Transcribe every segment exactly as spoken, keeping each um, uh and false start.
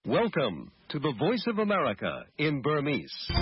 Welcome to the Voice of America in Burmese. ။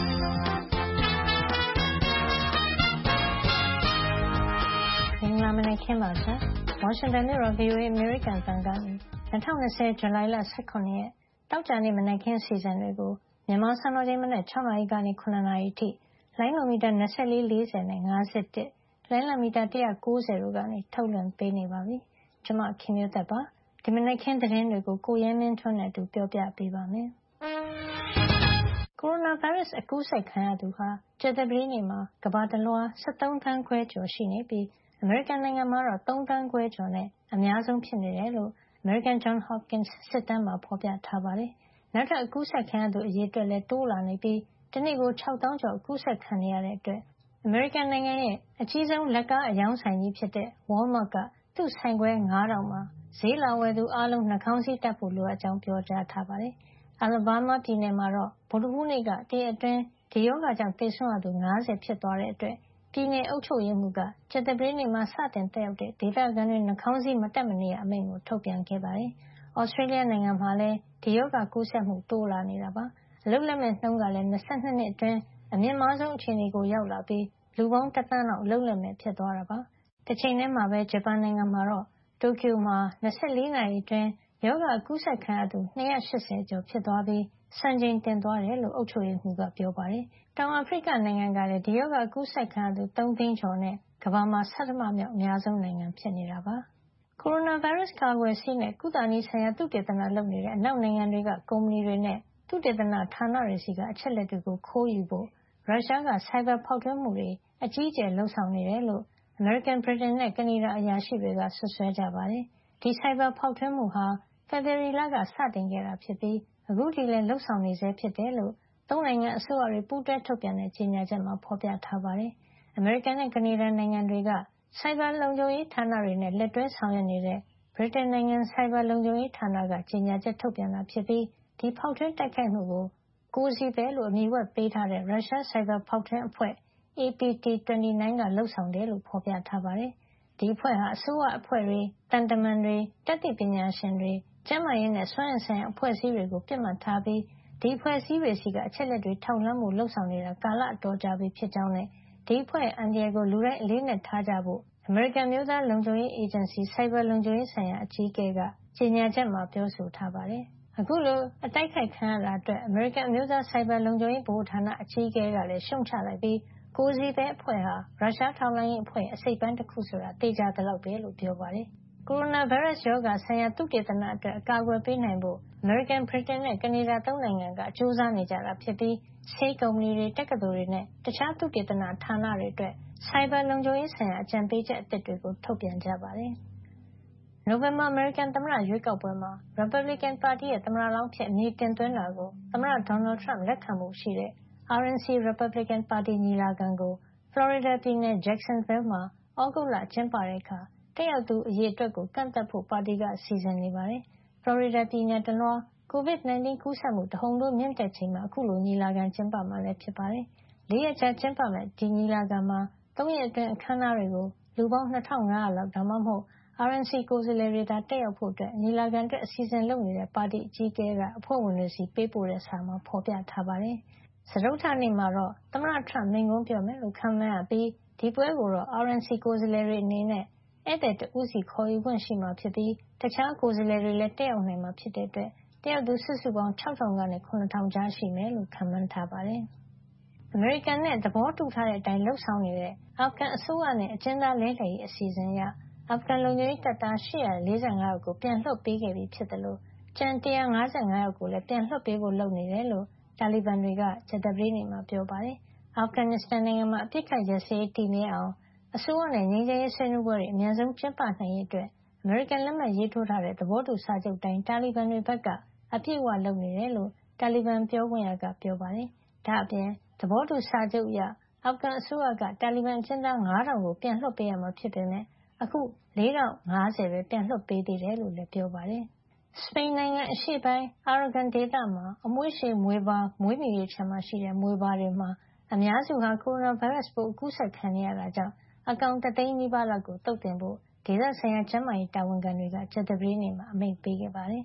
မင်္ဂလာမနက်ခင်းပါရှင်။ Washington မြို့တော် V O A American အသံကနေ ၂၀၂၀ ဇူလိုင်လ ၁၇ ရက်တောက်ကြနေ့မနက်ခင်းအစီအစဉ်တွေကိုမြန်မာစံတော်ချိန်မနက် ၆ နာရီကနေ ၇ နာရီအထိလိုင်းလိုမီတာ ၂၄-၄၀ နဲ့ ၅၁ လိုင်းလံမီတာ ၁၉၀ တို့ကနေထုတ်လွှင့်ပေးနေပါပြီ။ကျွန်မခင်မျိုးသက်ပါ။ဒီမနက်ခင်းသတင်းတွေကိုကိုရဲမင်းထွန်းနဲ့အတူပြောပြပေးပါမယ်။ကိုရိုနာဗိုင်းရပ်စ်အကူးစက်ခံရသူဟာကြာသပတေးနေ့မှာကမ္ဘာတလွှား ၁၃ သန်းခွဲကျော်ရှိနေပြီးအမေရိကန်နိုင်ငံမှာတော့ ၃ သန်းခွဲကျော်နဲ့အများဆုံးဖြစ်နေတယ်လို့ American Johns Hopkins စစ်တမ်းမှာဖော်ပြထားပါတယ်။နောက်ထပ်အကူးစက်ခံရသူအရေအတွက်လည်းတိုးလာနေပြီးတနေ့ကို ၆ သောင်းကျော်အကူးစက်ခံနေရတဲ့အတွက်အမေရိကန်နိုင်ငံရဲ့အကြီးဆုံးလက်ကားအရောင်းဆိုင်ကြီးဖြစ်တဲ့ Walmart ကသူ့ဆိုင်ခွဲ ၅ ထောင်မှာဈေးလာဝယ်သူအားလုံးနှာခေါင်းစည်းတပ်ဖို့လိုအပ်ကြောင်းပြောကြားထားပါတယ်။ Alabama ပြည်နယ်မှာတော့ဗုဒ္ဓဟူးနေ့ကတရက်အတွင်းဒီရောဂါကြောင့်သေဆုံးရသူ ၅၀ ဖြစ်သွားတဲ့အတွက်ပြည်နယ်အုပ်ချုပ်ရေးမှူးကကြာသပတေးနေ့မှာစတင်သက်ရောက်တဲ့ဒေသခံတွေနှာခေါင်းစည်းမတပ်မနေရအမိန့်ကိုထုတ်ပြန်ခဲ့ပါတယ်။ Australia နိုင်ငံမှာလည်းဒီရောဂါကူးစက်မှုတိုးလာနေတာပါ။အလုပ်လက်မဲ့နှုန်းကလည်း၂၂ နှစ်အတွင်းအမြင့်မားဆုံးအခြေအနေကိုရောက်လာပြီးလူပေါင်းတစ်သန်းလောက်အလုပ်လက်မဲ့ဖြစ်သွားတာပါ။တချိန်တည်းမှာပဲဂျပန်နိုင်ငံမှာတော့တိုကျိုမှာ၂၄ နာရီအတွင်းရောဂါကူးစက်ခံရသူ၂၈၀ ကျော်ဖြစ်သွားပြီးစံချိန်တင်သွားတယ်လို့အုပ်ချုပ်ရေးမှူးကပြောပါတယ်။တောင်အာဖရိကနိုင်ငံကလည်းဒီရောဂါကူးစက်ခံရသူ၃သိန်းကျော်နဲ့ကမ္ဘာမှာဆဌမမြောက်အများဆုံးနိုင်ငံဖြစ်နေတာပါ။ကိုရိုနာဗိုင်းရပ်စ်ကာကွယ်ဆေးနဲ့ကုသနည်းဆိုင်ရာသုတေသနလုပ်နေတဲ့အနောက်နိုင်ငံတွေကကုမ္ပဏီတွေနဲ့သုတေသနဌာနတွေဆီကအချက်လက်တွေကိုခိုးယူဖို့ရုရှားကဆိုင်ဘာဖောက်ထွင်းမှုတွေအကြီးအကျယ်လုပ်ဆောင်နေတယ်လို့အမေရိကန်ဗြိတိန်နဲ့ကနေဒါအရာရှိတွေကစွပ်စွဲကြပါတယ်။ဒီဆိုင်ဘာဖောက်ထွင်းမှုဟာဖေဖေါ်ဝါရီလကစတင်ခဲ့တာဖြစ်ပြီးအခုထိလည်းလုပ်ဆောင်နေဆဲဖြစ်တယ်လို့သုံးနိုင်ငံအစိုးရတွေပူးတွဲထုတ်ပြန်တဲ့ကြေညာချက်မှာဖော်ပြထားပါတယ်။အမေရိကန်နဲ့ကနေဒါနိုင်ငံတွေကဆိုင်ဘာလုံခြုံရေးဌာနတွေနဲ့လက်တွဲဆောင်ရွက်နေတဲ့ဗြိတိန်နိုင်ငံဆိုင်ဘာလုံခြုံရေးဌာနကကြေညာချက်ထုတ်ပြန်တာဖြစ်ပြီးဒီဖောက်ထွင်းတိုက်ခိုက်မှုကို Cozy Bear လို့အမည်ဝှက်ပေးထားတဲ့ရုရှားဆိုင်ဘာဖောက်ထွင်းအဖွဲ့ A P T ၂၉ ကလုပ်ဆောင်တယ်လို့ဖော်ပြထားပါတယ်။ဒီအဖွဲ့ဟာအစိုးရအဖွဲ့တွေသံတမန်တွေတတ်သိပညာရှင်တွေကျန်းမာရေးနဲ့စွမ်းအင်ဆိုင်ရာအဖွဲ့အစည်းတွေကိုပစ်မှတ်ထားပြီးဒီအဖွဲ့အစည်းတွေဆီကအချက်လက်တွေထောက်လှမ်းမှုလုပ်ဆောင်နေတာကာလအတော်ကြာပြီဖြစ်ကြောင်းနဲ့ဒီအဖွဲ့အန္တရာယ်ကိုလူတိုင်းအလေးနက်ထားကြဖို့အမေရိကန်မျိုးသားလုံခြုံရေးအေဂျင်စီဆိုင်ဘာလုံခြုံရေးဆိုင်ရာအကြီးအကဲကကြေညာချက်မှာပြောဆိုထားပါတယ်။အခုလိုအတိုက်ခိုက်ခံရတာအတွက်အမေရိကန်အမျိုးသားဆိုင်ဘာလုံခြုံရေးဗဟိုဌာနအကြီးအကဲကလည်းရှုံ့ချလိုက်ပြီး Cozy Bear အဖွဲ့ဟာရုရှားထောက်လှမ်းရေးအဖွဲ့ရဲ့အစိတ်အပိုင်းတစ်ခုဆိုတာသေချာသလောက်ပဲလို့ပြောပါတယ်။ကိုရိုနာဗိုင်းရပ်စ်ရောဂါဆိုင်ရာသုတေသနအတွက်အကာအကွယ်ပေးနိုင်ဖို့အမေရိကန်ဗြိတိန်နဲ့ကနေဒါသုံးနိုင်ငံကကြိုးစားနေကြတာဖြစ်ပြီးဆေးကုမ္ပဏီတွေတက္ကသိုလ်တွေနဲ့တခြားသုတေသနဌာနတွေအတွက်ဆိုင်ဘာလုံခြုံရေးဆိုင်ရာအကြံပေးချက်အသစ်တွေကိုထုတ်ပြန်ကြပါတယ်။နိုဝင်ဘာအမေရိကန်သမ္မတရွေးကောက်ပွဲမှာရီပတ်ဘလစ်ကန်ပါတီရဲ့သမ္မတလောင်းဖြစ်အမည်တင်သွင်းတာကိုသမ္မတဒေါ်နယ်ထရမ့်လက်ခံမှုရှိတဲ့ R N C ရီပတ်ဘလစ်ကန်ပါတီညီလာခံကိုဖလော်ရီဒါပြည်နယ် Jacksonville မှာသြဂုတ်လကျင်းပတဲ့အခါတက်ရောက်သူအရေအတွက်ကန့်သတ်ဖို့ပါတီကစီစဉ်နေပါတယ်။ဖလော်ရီဒါပြည်နယ်တလွှား ကိုဗစ် ၁၉ ကူးစက်မှုတဟုန်ထိုးမြင့်တက်ချိန်မှာအခုလိုညီလာခံကျင်းပမှာလည်းဖြစ်ပါတယ်။လေးရက်ကြာကျင်းပမယ့်ဒီညီလာခံမှာသုံးရက်အတွင်းအခမ်းအနားတွေကိုလူပေါင်း ၂၅၀၀ လောက်ဒါမှမဟုတ် R N C ကိုယ်စားလှယ်တွေသာတက်ရောက်ဖို့ညီလာခံအတွက်အစီအစဉ်လုပ်နေတဲ့ပါတီအကြီးအကဲကအဖွဲ့ဝင်တွေဆီပေးပို့တဲ့စာမှာဖော်ပြထားပါတယ်။စတုတ္ထနေ့မှာတော့သမ္မတထရမ့်မိန့်ခွန်းပြောမယ်လို့ခန့်မှန်းရပြီးဒီပွဲကိုတော့ R N C ကိုယ်စားလှယ်တွေအနေနဲ့ဧည့်သည်တဦးစီခေါ်ယူခွင့်ရှိမှာဖြစ်ပြီးတခြားကိုယ်စားလှယ်တွေလည်းတက်ရောက်နိုင်မှာဖြစ်တဲ့အတွက်တက်ရောက်သူစုစုပေါင်း ၆ ထောင်ကနေ ၇ ထောင်ကြားရှိမယ်လို့ခန့်မှန်းထားပါတယ်။အမေရိကန်နဲ့သဘောတူထားတဲ့အတိုင်းလုပ်ဆောင်နေတဲ့အာဖဂန်အစိုးရနဲ့အကျဉ်းသားလဲလှယ်ရေးအစီအစဉ်အရအာဖဂန်လုံခြုံရေးတပ်သား၈၄၅ ယောက်ကိုပြန်လွှတ်ပေးခဲ့ပြီဖြစ်သလိုကျန်၁၅၅ ယောက်ကိုလည်းပြန်လွှတ်ပေးဖို့လုပ်နေတယ်လို့တာလီဘန်တွေကကြာသပတေးနေ့မှာပြောပါတယ်။အာဖဂန်နစ္စတန်နိုင်ငံမှာအပစ်အခတ်ရပ်စဲရေးတည်မြဲအောင်အစိုးရနဲ့ငြိမ်းချမ်းရေးဆွေးနွေးပွဲတွေအမြန်ဆုံးကျင်းပနိုင်ရေးအတွက်အမေရိကန်လက်မှတ်ရေးထိုးထားတဲ့သဘောတူစာချုပ်အတိုင်းတာလီဘန်တွေဘက်ကအပြည့်အဝလုပ်နေတယ်လို့တာလီဘန်ပြောခွင့်ရကပြောပါတယ်။ဒါ့အပြင်သဘောတူစာချုပ်အရအာဖဂန်အစိုးရကတာလီဘန်အကျဉ်းသား ၅ ထောင်ကိုပြန်လွှတ်ပေးရမှာဖြစ်ပေမယ့်အခု ၄ ထောင့် ၅၀ ပဲပြန်လွှတ်ပေးသေးတယ်လို့လည်းပြောပါတယ်။စပိန်နိုင်ငံအရှေ့ပိုင်း Aragon ဒေသမှာအမွှေးရှည်မြွေပါမွေးမြူရေးခြံမှာရှိတဲ့မြွေပါတွေမှာအများစုဟာကိုရိုနာဗိုင်းရပ်စ်ပိုးအကူးစက်ခံနေရတာကြောင့်အကောင်တသိန်းနီးပါးလောက်ကိုသုတ်သင်ဖို့ဒေသဆိုင်ရာကျန်းမာရေးတာဝန်ခံတွေကကြာသပတေးနေ့မှာအမိန့်ပေးခဲ့ပါတယ်။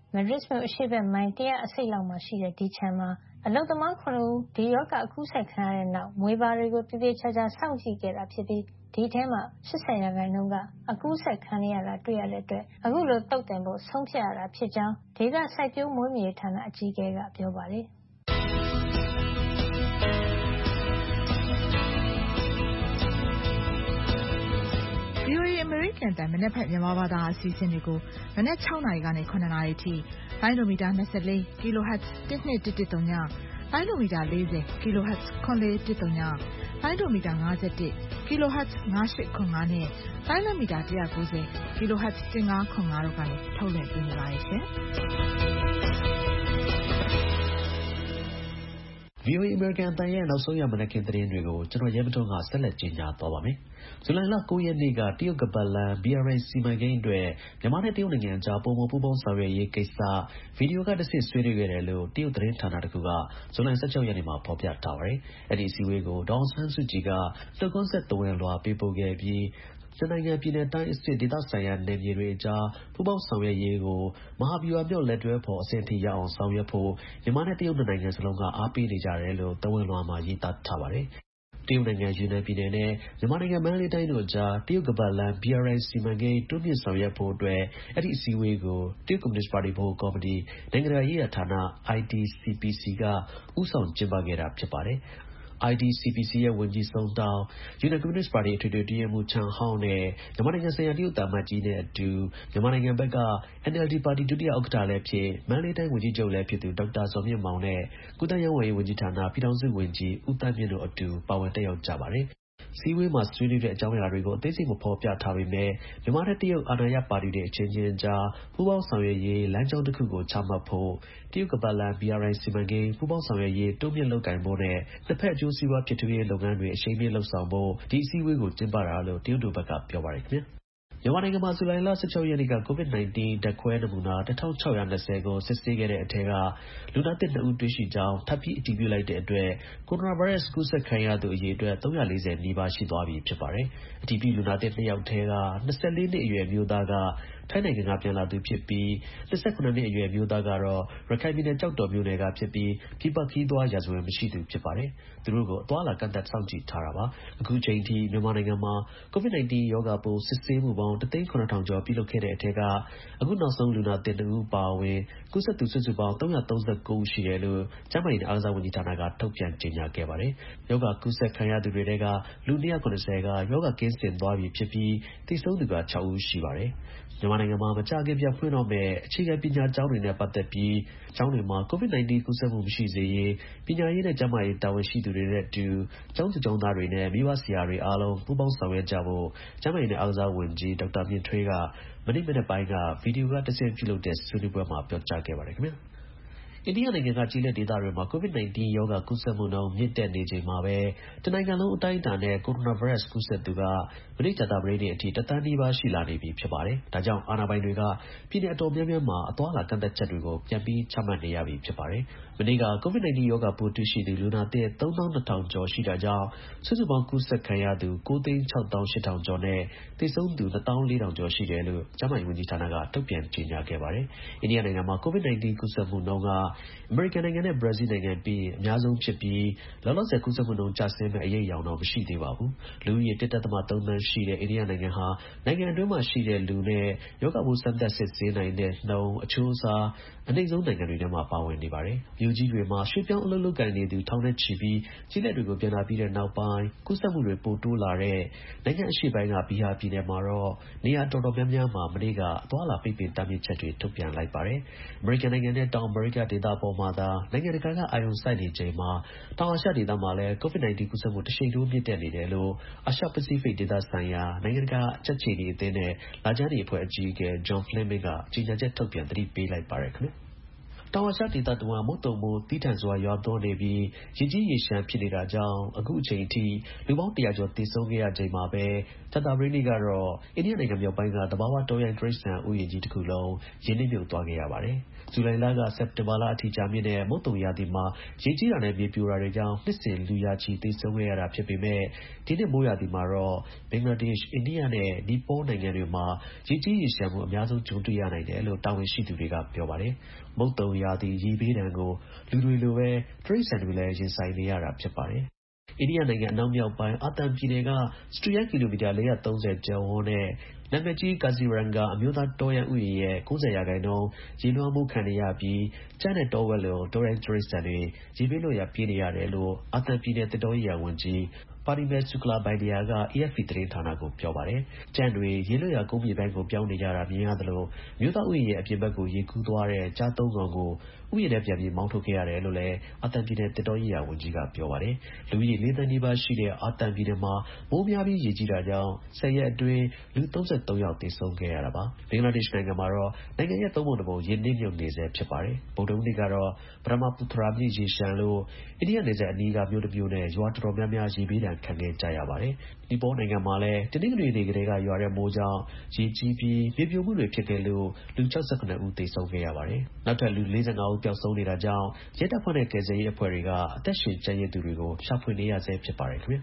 မဒရစ်မြို့အရှေ့ဘက်မိုင်တရာအစိတ်လောက်မှာရှိတဲ့ဒီခြံမှာအလုပ်သမားခုနှစ်ဦးဒီရောဂါအကူးစက်ခံရတဲ့နောက်မွေးဘာတွေကိုတည်တည်ချာချာစောင့်ကြည့်ခဲ့တာဖြစ်ပြီးဒီထဲမှာ၈၀ရာခိုင်နှုန်းကအကူးစက်ခံရတာတွေ့ရတဲ့အတွက်အခုလိုတုတ်တင်ဖို့ဆုံးဖြတ်ရတာဖြစ်ကြောင်းဒေသစိုက်ပျိုးမွေးမြူရေးဌာနအကြီးအကဲကပြောပါတယ်။ဗွီအိုအေ အမေရိကန်အသံမနက်ဖြန်မြန်မာဘာသာအစီအစဉ်တွေကိုမနက်၆နာရီကနေ၇နာရီထိလိုင်းဒိုမီတာ၂၄ kHz တစ်နှစ်တစ်တစ်သုံးညလိုင်းဒိုမီတာ၄၀ kHz ခွန်လေးတစ်သုံးညလိုင်းဒိုမီတာ၅၁ kHz ၅၈ခွန်၅နဲ့လိုင်းဒိုမီတာ၁၉၀ kHz ၁၅ခွန်၅တို့ကနေထုတ်လွှင့်ပေးနေပါတယ်ရှင်။ဗွီအိုအေ အမေရိကန်အသံရဲ့နောက်ဆုံးရမနက်ခင်းသတင်းတွေကိုကျွန်တော်ရဲမထွန်းကဆက်လက်ကြီးညာသွားပါမယ်။ဇူလိုင်လ၉ရက်နေ့ကတရုတ်ကပတ်လမ်း ဘီ အာር အိုင် စီမံကိန်းအတွက်မြန်မာနဲ့တရုတ်နိုင်ငံအကြားပိုမိုပူးပေါင်းဆောင်ရွက်ရေးကိစ္စဗီဒီယိုကတဆင့်ဆွေးနွေးခဲ့တယ်လို့တရုတ်သတင်းဌာနတစ်ခုကဇူလိုင်၁၆ရက်နေ့မှာဖော်ပြထားပါတယ်။အဲဒီအစည်းအဝေးကိုဒေါ်အောင်ဆန်းစုကြည်ကနှုတ်ခွန်းဆက်သဝဏ်လွှာပေးပို့ခဲ့ပြီးနှစ်နိုင်ငံပြည်နယ်တိုင်းအဆင့်ဒေသဆိုင်ရာနယ်မြေတွေအကြားပူးပေါင်းဆောင်ရွက်ရေးကိုမဟာဗျူဟာမြောက်လက်တွဲဖော်အဆင့်ထိရောက်အောင်ဆောင်ရွက်ဖို့မြန်မာနဲ့တရုတ်နှစ်နိုင်ငံစလုံးကအားပေးနေကြတယ်လို့သဝဏ်လွှာမှာရေးသားထားပါတယ်။တရုတ်နိုင်ငံယူနန်ပြည်နယ်နဲ့မြန်မာနိုင်ငံမန္တလေးတိုင်းတို့အကြားတရုတ်ကပတ်လမ်း ဘီ အာር အိုင် စီမံကိန်းတိုးမြှင့်ဆောင်ရွက်ဖို့အတွက်အဲဒီအစည်းအဝေးကိုတရုတ်ကွန်မြူနစ်ပါတီဗဟိုကော်မတီနိုင်ငံတကာရေးရာဌာန အိုင် ဒီ စီ ပီ စီ ကဦးဆောင်ကျင်းပခဲ့တာဖြစ်ပါတယ်။ အိုင် ဒီ စီ ပီ စီ ရဲ့ဝန်ကြီး Song Tao ၊ယူနန်ကွန်မြူနစ်ပါတီအထွေထွေအတွင်းရေးမှူး Chen Haoနဲ့မြန်မာနိုင်ငံဆိုင်ရာတရုတ်သံအမတ်ကြီးနဲ့အတူမြန်မာနိုင်ငံဘက်က အန် အယ်လ် ဒီ ပါတီ ဒုတိယဥက္ကဋ္ဌလည်းဖြစ်မန္တလေးတိုင်းဝန်ကြီးချုပ်လည်းဖြစ်သူဒေါက်တာဇော်မြင့်မောင်နဲ့ကူးသန်းရောင်းဝယ်ရေးဝန်ကြီးဌာနပြည်ထောင်စုဝန်ကြီးဦးသန်းမြင့်တို့အတူပါဝင်တက်ရောက်ကြပါတယ်။အစည်းအဝေးမှာဆွေးနွေးတဲ့အကြောင်းအရာတွေကိုအသေးစိတ်မဖော်ပြထားပေမဲ့မြန်မာနဲ့တရုတ်အာဏာရပါတီတွေအချင်းချင်းကြားပူးပေါင်းဆောင်ရွက်ရေးလမ်းကြောင်းတစ်ခုကိုချမှတ်ဖို့တရုတ်ကပတ်လမ်း ဘီ အာር အိုင် စီမံကိန်းပူးပေါင်းဆောင်ရွက်ရေးတိုးမြှင့်လုပ်ကိုင်ဖို့နဲ့နှစ်ဖက်အကျိုးစီးပွားဖြစ်ထွန်းရေးလုပ်ငန်းတွေအရှိန်မြှင့်လုပ်ဆောင်ဖို့ဒီအစည်းအဝေးကိုကျင်းပတာလို့တရုတ်တို့ဘက်ကပြောပါတယ်ခင်ဗျာ။မြန်မာနိုင်ငံမှာဇူလိုင်လ၁၆ရက်နေ့က COVID 19 ဓါတ်ခွဲနမူနာတစ်ထောင်ခြောက်ရာနှစ်ဆယ်ကိုစစ်ဆေးခဲ့တဲ့အထဲကလူနာသစ်နှစ်ဦးတွေ့ရှိကြောင်းထပ်ပြီးအတည်ပြုလိုက်တဲ့အတွက်ကိုရိုနာဗိုင်းရပ်စ်ကူးစက်ခံရသူအရေအတွက်၃၄၀နီးပါးရှိသွားပြီဖြစ်ပါတယ်။အတည်ပြုလူနာသစ်နှစ်ယောက်ထဲက၂၄နှစ်အရွယ်အမျိုးသားကထိုင်းနိုင်ငံကပြန်လာသူဖြစ်ပြီး၂၇နှစ်အရွယ်အမျိုးသားကတော့ရခိုင်ပြည်နယ်ကျောက်တော်မြို့နယ်ကဖြစ်ပြီးပြည်ပခရီးသွားရာဇဝင်မရှိသူဖြစ်ပါတယ်။သူတို့ကိုအသွားအလာကန့်သတ်စောင့်ကြည့်ထားတာပါ။အခုချိန်ထိမြန်မာနိုင်ငံမှာ COVID 19 ရောဂါပိုးစစ်ဆေးမှုပေါင်းတစ်သိန်းခုနှစ်ထောင်ကျော်ပြုလုပ်ခဲ့တဲ့အထဲကအခုနောက်ဆုံးလူနာသစ်နှစ်ဦးအပါအဝင်ကူးစက်သူစုစုပေါင်း၃၃၉ဦးရှိတယ်လို့ကျန်းမာရေးနဲ့အားကစားဝန်ကြီးဌာနကထုတ်ပြန်ကြေညာခဲ့ပါတယ်။ရောဂါကူးစက်ခံရသူတွေထဲကလူ၂၇၀ကရောဂါကင်းစင်သွားပြီဖြစ်ပြီးသေဆုံးသူက၆ဦးရှိပါတယ်။မြန်မာနိုင်ငံမှာမကြာခင်ပြန်ဖွင့်တော့မယ့်အခြေခံပညာကျောင်းတွေနဲ့ပတ်သက်ပြီးကျောင်းတွေမှာ COVID 19 ကူးစက်မှုမရှိစေရေးပညာရေးနဲ့ကျန်းမာရေးတာဝန်ရှိသူတွေနဲ့အတူကျောင်းသူကျောင်းသားတွေနဲ့မိဘဆရာတွေအားလုံးပူးပေါင်းဆောင်ရွက်ကြဖို့ကျန်းမာရေးနဲ့အားကစားဝန်ကြီးဒေါက်တာမြင့်ထွေးကမနေ့မနက်ပိုင်းကဗီဒီယိုကတဆင့်ပြုလုပ်တဲ့ဆွေးနွေးပွဲမှာပြောကြားခဲ့ပါတယ်ခင်ဗျာ။အိန္ဒိယနိုင်ငံကကျေးလက်ဒေသတွေမှာ COVID 19 ရောဂါကူးစက်မှုနှုန်းမြင့်တက်နေချိန်မှာပဲတနိုင်ငံလုံးအတိုင်းအတာနဲ့ကိုရိုနာဗိုင်းရပ်စ်ကူးစက်သူကမနေ့ကြာသပတေးနေ့အထိတစ်သန်းနီးပါးရှိလာနေပြီဖြစ်ပါတယ်။ဒါကြောင့်အာဏာပိုင်တွေကပြည်နယ်အတော်များများမှာအသွားအလာကန့်သတ်ချက်တွေကိုပြန်ပြီးချမှတ်နေရပြီဖြစ်ပါတယ်။မနေ့က COVID 19 ရောဂါပိုးတွေ့ရှိသူလူနာသစ်သုံးသောင်းနှစ်ထောင်ကျော်ရှိတာကြောင့်စုစုပေါင်းကူးစက်ခံရသူကိုးသိန်းခြောက်သောင်းရှစ်ထောင်ကျော်နဲ့သေဆုံးသူနှစ်သောင်းလေးထောင်ကျော်ရှိတယ်လို့ကျန်းမာရေးဝန်ကြီးဌာနကထုတ်ပြန်ကြေညာခဲ့ပါတယ်။အိန္ဒိယနိုင်ငံမှာ COVID 19 ကူးစက်မှုနှုန်းကအမေရိကန်နိုင်ငံနဲ့ဘရာဇီးနိုင်ငံပြီးရင်အများဆုံးဖြစ်ပြီးလောလောဆယ်ကူးစက်မှုနှုန်းကျဆင်းမဲ့အရိပ်အယောင်တော့မရှိသေးပါဘူး။လူဦးရေ တစ်ဒသမ သုံးသန်းရှိတဲ့အိန္ဒိယနိုင်ငံဟာနိုင်ငံအတွင်းမှာရှိတဲ့လူနဲ့ရောဂါပိုးစမ်းသပ်စစ်ဆေးနိုင်တဲ့နှုန်းအချိုးအစားအနိမ့်ဆုံးနိုင်ငံတွေထဲမှာပါဝင်နေပါတယ်။မြို့ကြီးတွေမှာရွှေ့ပြောင်းအလုပ်လုပ်ကိုင်နေသူထောင်နဲ့ချီပြီးကျေးလက်တွေကိုပြန်လာပြီးတဲ့နောက်ပိုင်းကူးစက်မှုတွေပိုတိုးလာတဲ့နိုင်ငံအရှေ့ပိုင်းကဘီဟာပြည်နယ်မှာတော့နေရာတော်တော်များများမှာမနေ့ကအသွားအလာပိတ်ပင်တားမြစ်ချက်တွေထုတ်ပြန်လိုက်ပါတယ်။အမေရိကန်နိုင်ငံနဲ့တောင်အမေရိကဒေသပေါ်မှာသာနိုင်ငံတကာကအာရုံစိုက်နေချိန်မှာတောင်အာရှဒေသမှာလည်း COVID 19 ကူးစက်မှုတစ်ရှိန်ထိုးမြင့်တက်နေတယ်လို့အာရှပစိဖိတ်ဒေသဆိုင်ရာနိုင်ငံတကာကြက်ခြေနီအသင်းနဲ့လခြမ်းနီအဖွဲ့အကြီးအကဲ John Fleming ကကြေညာချက်ထုတ်ပြန်သတိပေးလိုက်ပါတယ်ခင်ဗျာ။တောင်အာရှဒေသတဝှမ်းမုတ်သုန်မိုးသည်းထန်စွာရွာသွန်းနေပြီးရေကြီးရေလျှံဖြစ်နေတာကြောင့်အခုအချိန်အထိလူပေါင်းတစ်ရာကျော်သေဆုံးခဲ့ရချိန်မှာပဲကြာသပတေးနေ့ကတော့အိန္ဒိယနိုင်ငံမြောက်ပိုင်းကသဘာဝတောရိုင်းတိရစ္ဆာန်ဥယျာဉ်ကြီးတစ်ခုလုံးရေနစ်မြုပ်သွားခဲ့ရပါတယ်။ဇူလိုင်လကစက်တင်ဘာလအထိကြာမြင့်တဲ့မုတ်သုန်ရာသီမှာရေကြီးတာနဲ့မြေပြိုတာတွေကြောင့်နှစ်စဉ်လူရာချီသေဆုံးခဲ့ရတာဖြစ်ပေမဲ့ဒီနှစ်မိုးရာသီမှာတော့ဘင်္ဂလားဒေ့ရှ်အိန္ဒိယနဲ့နီပေါနိုင်ငံတွေမှာရေကြီးရေရှမ်းမှုအများဆုံးကြုံတွေ့ရနိုင်တယ်လို့တာဝန်ရှိသူတွေကပြောပါတယ်မုတ်သုန်ရာသီရေဘေးဒဏ်ကိုလူတွေလိုပဲတိရစ္ဆာန်တွေလည်းရင်ဆိုင်နေရတာဖြစ်ပါတယ်အိန္ဒိယနိုင်ငံအနောက်မြောက်ပိုင်းအာသမ်ပြည်နယ်ကစတုရန်းကီလိုမီတာ၄၃၀ကျယ်ဝန်းတဲ့နာမည်ကြီးကာဇီရန်ဂါအမျိုးသားတောရန်ဥယျာဉ်ရဲ့၉၀ရာခိုင်နှုန်းရေလွှမ်းမိုးခံနေရပြီးကျန်းတဲ့တောဝက်လိုတောရိုင်းတိရစ္ဆာန်တွေရေဘေးလွတ်ရာပြေးနေရတယ်လို့အာသမ်ပြည်နယ်သစ်တောရေးရာဝန်ကြီးParimal Suklabaidya က A F P သတင်းဌာနကိုပြောပါတယ်။ကျန်းတွေရေလွတ်ရာကုန်းမြေပိုင်းကိုပြောင်းနေကြတာမြင်ရသလိုမြို့သားဥယျာဉ်ရဲ့အပြင်ဘက်ကိုရေကူးသွားတဲ့ကြားသုံးကောင်ကိုဥယျာဉ်ထဲပြန်ပြီးမောင်းထုတ်ခဲ့ရတယ်လို့လည်းအာသမ်ပြည်နယ်သစ်တောရေးရာဝန်ကြီးကပြောပါတယ်။လူဦးရေလေးသန်းနီးပါးရှိတဲ့အာသမ်ပြည်နယ်မှာမိုးများပြီးရေကြီးတာကြောင့်ဆယ်ရက်အတွင်းလူ၃၃ယောက်သေဆုံးခဲ့ရတာပါ။ဘင်္ဂလားဒေ့ရှ်နိုင်ငံမှာတော့နိုင်ငံရဲ့သုံးပုံတစ်ပုံရေနစ်မြုပ်နေဆဲဖြစ်ပါတယ်။ဗုဒ္ဓဟူးနေ့ကတော့ပရမပူထရာမြစ်ရေရှမ်းလို့အိန္ဒိယနယ်စပ်အနီးကမြို့တစ်မြို့နဲ့ရွာတော်တော်များများရေဘေးဒဏ်ခံခဲ့ကြရပါတယ်။နီပေါနိုင်ငံမှာလည်းတနင်္ဂနွေနေ့ကတည်းကရွာတဲ့မိုးကြောင့်ရေကြီးပြီးမြေပြိုမှုတွေဖြစ်ခဲ့လို့လူ၆၇ဦးသေဆုံးခဲ့ရပါတယ်။နောက်ထပ်လူ၄၅ဦးပျောက်ဆုံးနေတာကြောင့်ရဲတပ်ဖွဲ့နဲ့ကယ်ဆယ်ရေးအဖွဲ့တွေကအသက်ရှင်ကျန်ရစ်သူတွေကိုရှာဖွေနေရဆဲဖြစ်ပါတယ်ခင်ဗျာ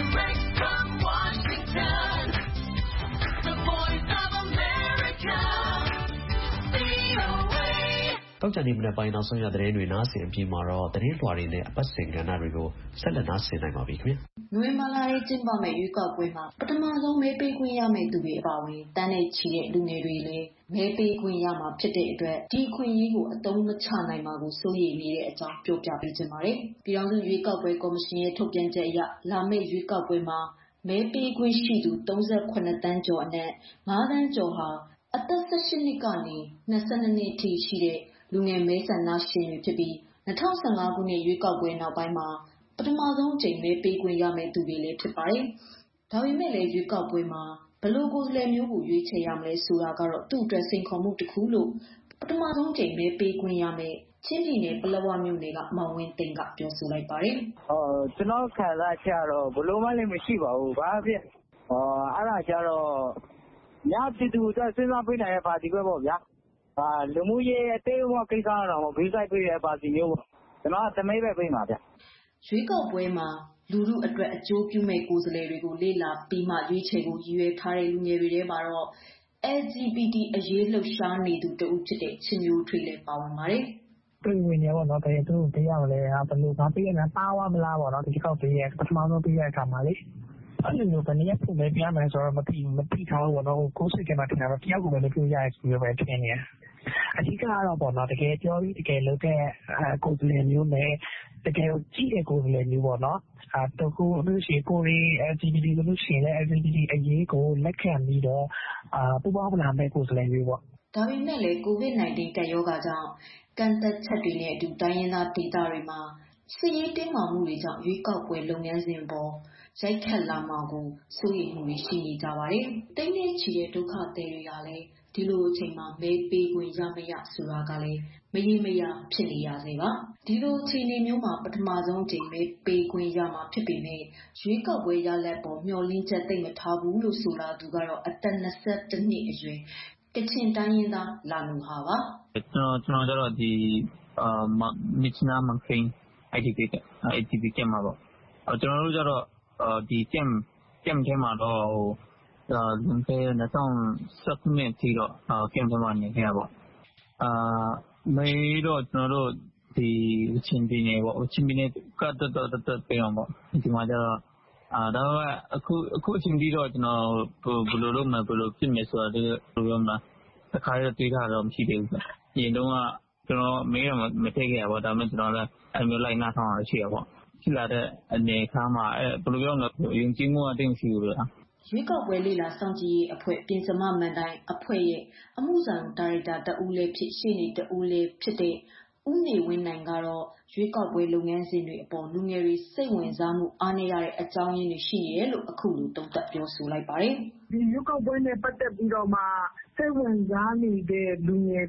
တောက်ကြနေမနက်ပိုင်းနောက်ဆုံးရသတင်းတွေနားဆင်ပြီးမှာတော့သတင်းလွှာတွေနဲ့အပတ်စဉ်ကဏ္ဍတွေကိုဆက်လက်နားဆင်နိုင်ပါပြီခင်ဗျာ။နိုဝင်ဘာလရေးကျင်းပမဲ့ရွေးကောက်ပွဲမှာပထမဆုံးမဲပေးခွင့်ရမယ့်သူတွေအပါအဝင်တန်းနဲ့ချီတဲ့လူငယ်တွေလည်းမဲပေးခွင့်ရမှာဖြစ်တဲ့အတွက်ဒီခွင့်ရေးကိုအသုံးမချနိုင်ပါဘူးစိုးရိမ်နေတဲ့အကြောင်းပြောပြပေးချင်ပါတယ်။ပြည်ထောင်စုရွေးကောက်ပွဲကော်မရှင်ရဲ့ထုတ်ပြန်ချက်အရလာမယ့်ရွေးကောက်ပွဲမှာမဲပေးခွင့်ရှိသူ၃၇တန်းကျော်အနက်၅တန်းကျော်ဟာအသက်၁၈နှစ်ကနေ၂၂နှစ်ထိရှိတဲ့လူငယ်မဲဆန္ဒရှင်တွေဖြစ်ပြီး၂၀၁၅ခုနှစ်ရွေးကောက်ပွဲနောက်ပိုင်းမှာပထမဆုံးချိန်မဲပေးခွင့်ရမယ့်သူတွေလည်းဖြစ်ပါတယ်။ဒါပေမဲ့လည်းရွေးကောက်ပွဲမှာဘယ်လိုကိုယ်စားလှယ်မျိုးကိုရွေးချယ်ရမလဲဆိုတာကတော့သူ့အတွက်စိန်ခေါ်မှုတစ်ခုလို့ပထမဆုံးချိန်မဲပေးခွင့်ရမယ့်ချင်းပြည်နယ်ပလက်ဝမြို့နယ်ကမောင်ဝင်းသိန်းကပြောဆိုလိုက်ပါတယ်။အော်ကျွန်တော်ခံစားချက်တော့ဘလို့မှလည်းမရှိပါဘူး။ဘာဖြစ်။အော်အဲ့ဒါကြတော့ညပြည်သူအတွက်စဉ်းစားပေးနိုင်တဲ့ပါတီပဲပေါ့ဗျာ။အာလူမှုရေးအသေးအမကိစ္စတော့ဂိစိုက်ပေးတဲ့ပါတီမျိုးပေါ့ကျွန်တော်ကတမဲပဲပေးမှာဗျရွေးကောက်ပွဲမှာလူလူအတွက်အကျိုးပြုမဲ့ကိုယ်စားလှယ်တွေကိုလေ့လာပြီးမှရွေးချယ်ဖို့ရည်ရွယ်ထားတဲ့လူငယ်တွေထဲမှာတော့ L G B T အရေးလှုပ်ရှားနေသူတဦးဖြစ်တဲ့ချင်းမျိုးထွေးလည်းပါဝင်ပါတယ်တွေ့ဝင်နေပေါ့နော်တကယ်သူတို့ပေးရမလဲဟာဘယ်လိုငါပေးရမှာပါဝါမလားပေါ့နော်ဒီကောက်ပေးရပထမဆုံးပေးရတဲ့အခါမှာလေအဲ့လိုမျိုးဘယ်နည်းပုံပဲပြရမယ်ဆိုတော့မသိမသိထားဘူးပေါ့နော်ကိုယ်စိတ်ကမှထင်တာပဲတယောက်ကိုပဲလုပ်ပြရရဲ့ဆိုရပဲထင်နေအဓိကတော့ပေါ့နော်တကယ်ပြောပြီးတကယ်လုပ်တဲ့ကိုယ်စားလှယ်မျိုးနဲ့တကယ်ကြည့်တဲ့ကိုယ်စားလှယ်မျိုးပေါ့နော်အဲတော့ကိုလို့ရှိရင်ကိုရီ L G B T လို့ရှိရင်လည်း L G B T အရေးကိုလက်ခံပြီးတော့အာပူပေါင်းလာမဲ့ကိုယ်စားလှယ်မျိုးပေါ့ဒါပေမဲ့လည်း ကိုဗစ်၁၉ ကပ်ရောဂါကြောင့်ကန့်သက်ချက်တွေနဲ့အတူတိုင်းရင်းသားဒေသတွေမှာစစ်ရေးတင်းမာမှုတွေကြောင့်ရွေးကောက်ပွဲလုပ်ငန်းစဉ်ပေါ်ရိုက်ခတ်လာမှာကိုစိုးရိမ်မှုတွေရှိနေကြပါတယ်။တိတ်နေချီတဲ့ဒုက္ခသည်တွေကလည်းဒီလိုအချိန်မှာမဲပေးခွင့်ရမရဆိုတာကလည်းမရေမရာဖြစ်နေရစေပါဒီလိုအခြေအနေမျိုးမှာပထမဆုံးချိန်မဲပေးခွင့်ရမှာဖြစ်ပေမဲ့ရွေးကောက်ပွဲရလဒ်ပေါ်မျှော်လင့်ချက်သိမ့်မထားဘူးလို့ဆိုလာသူကတော့အသက်၂၁နှစ်အရွယ်ကချင်တိုင်းရင်းသားလာနူဟာပါကျွန်တော်ကျွန်တော်တို့ဒီအာမစ်နာမခိန် I D P I D P ကမှာပေါ့ကျွန်တော်တို့ကျတော့ဒီကျမ်ကျမ်ထဲမှာတော့အာလွန်ခဲ့တဲ့၂၀၁၇နှစ်ထိတော့ကျမ်ထဲမှာနေခဲ့ရပေါ့အာမေတော့ကျွန်တော်တို့ဒီချင်းပြည်နယ်ပေါ့ချင်းပြည်နယ်ကတတတတပြောင်းပေါ့ဒီမှာကျတော့အာဒါကအခုအခုအချိန်ကြီးတော့ကျွန်တော်ဘယ်လိုလုပ်မလဲဘယ်လိုဖြစ်မယ်ဆိုတာဒီလိုပြောမှာအခါရတွေးထားတော့မရှိသေးဘူး။ဒီတုန်းကကျွန်တော်မေးတော့မထည့်ခဲ့ရပါဘူးဒါပေမဲ့ကျွန်တော်လည်းအမျိုးလိုက်နားထောင်ရရှိရပေါ့။ဖြစ်လာတဲ့အနေခါမှာအဲဘယ်လိုပြောမလဲယုံကြည်မှုအတင်းရှိဘူးလား။ရွေးကောက်ပွဲလေလာစောင့်ကြည့်ရေးအဖွဲ့ပြင်စမမန်တိုင်းအဖွဲ့ရဲ့အမှုဆောင်ဒါရိုက်တာတဦးလည်းဖြစ်ရှေ့နေတဦးလည်းဖြစ်တဲ့ဦးနေဝင်းနိုင်ကတော့ရွေးကောက်ပွဲလုပ်ငန်းစဉ်တွေအပေါ်လူငယ်တွေစိတ်ဝင်စားမှုအားနည်းရတဲ့အကြောင်းရင်းတွေရှိရဲလို့အခုလိုတုံ့တက်ပြောဆိုလိုက်ပါတယ်။ဒီရွေးကောက်ပွဲနဲ့ပတ်သက်ပြီးတော့မှစိတ်ဝင်စားနေတဲ့လူငယ်တွေ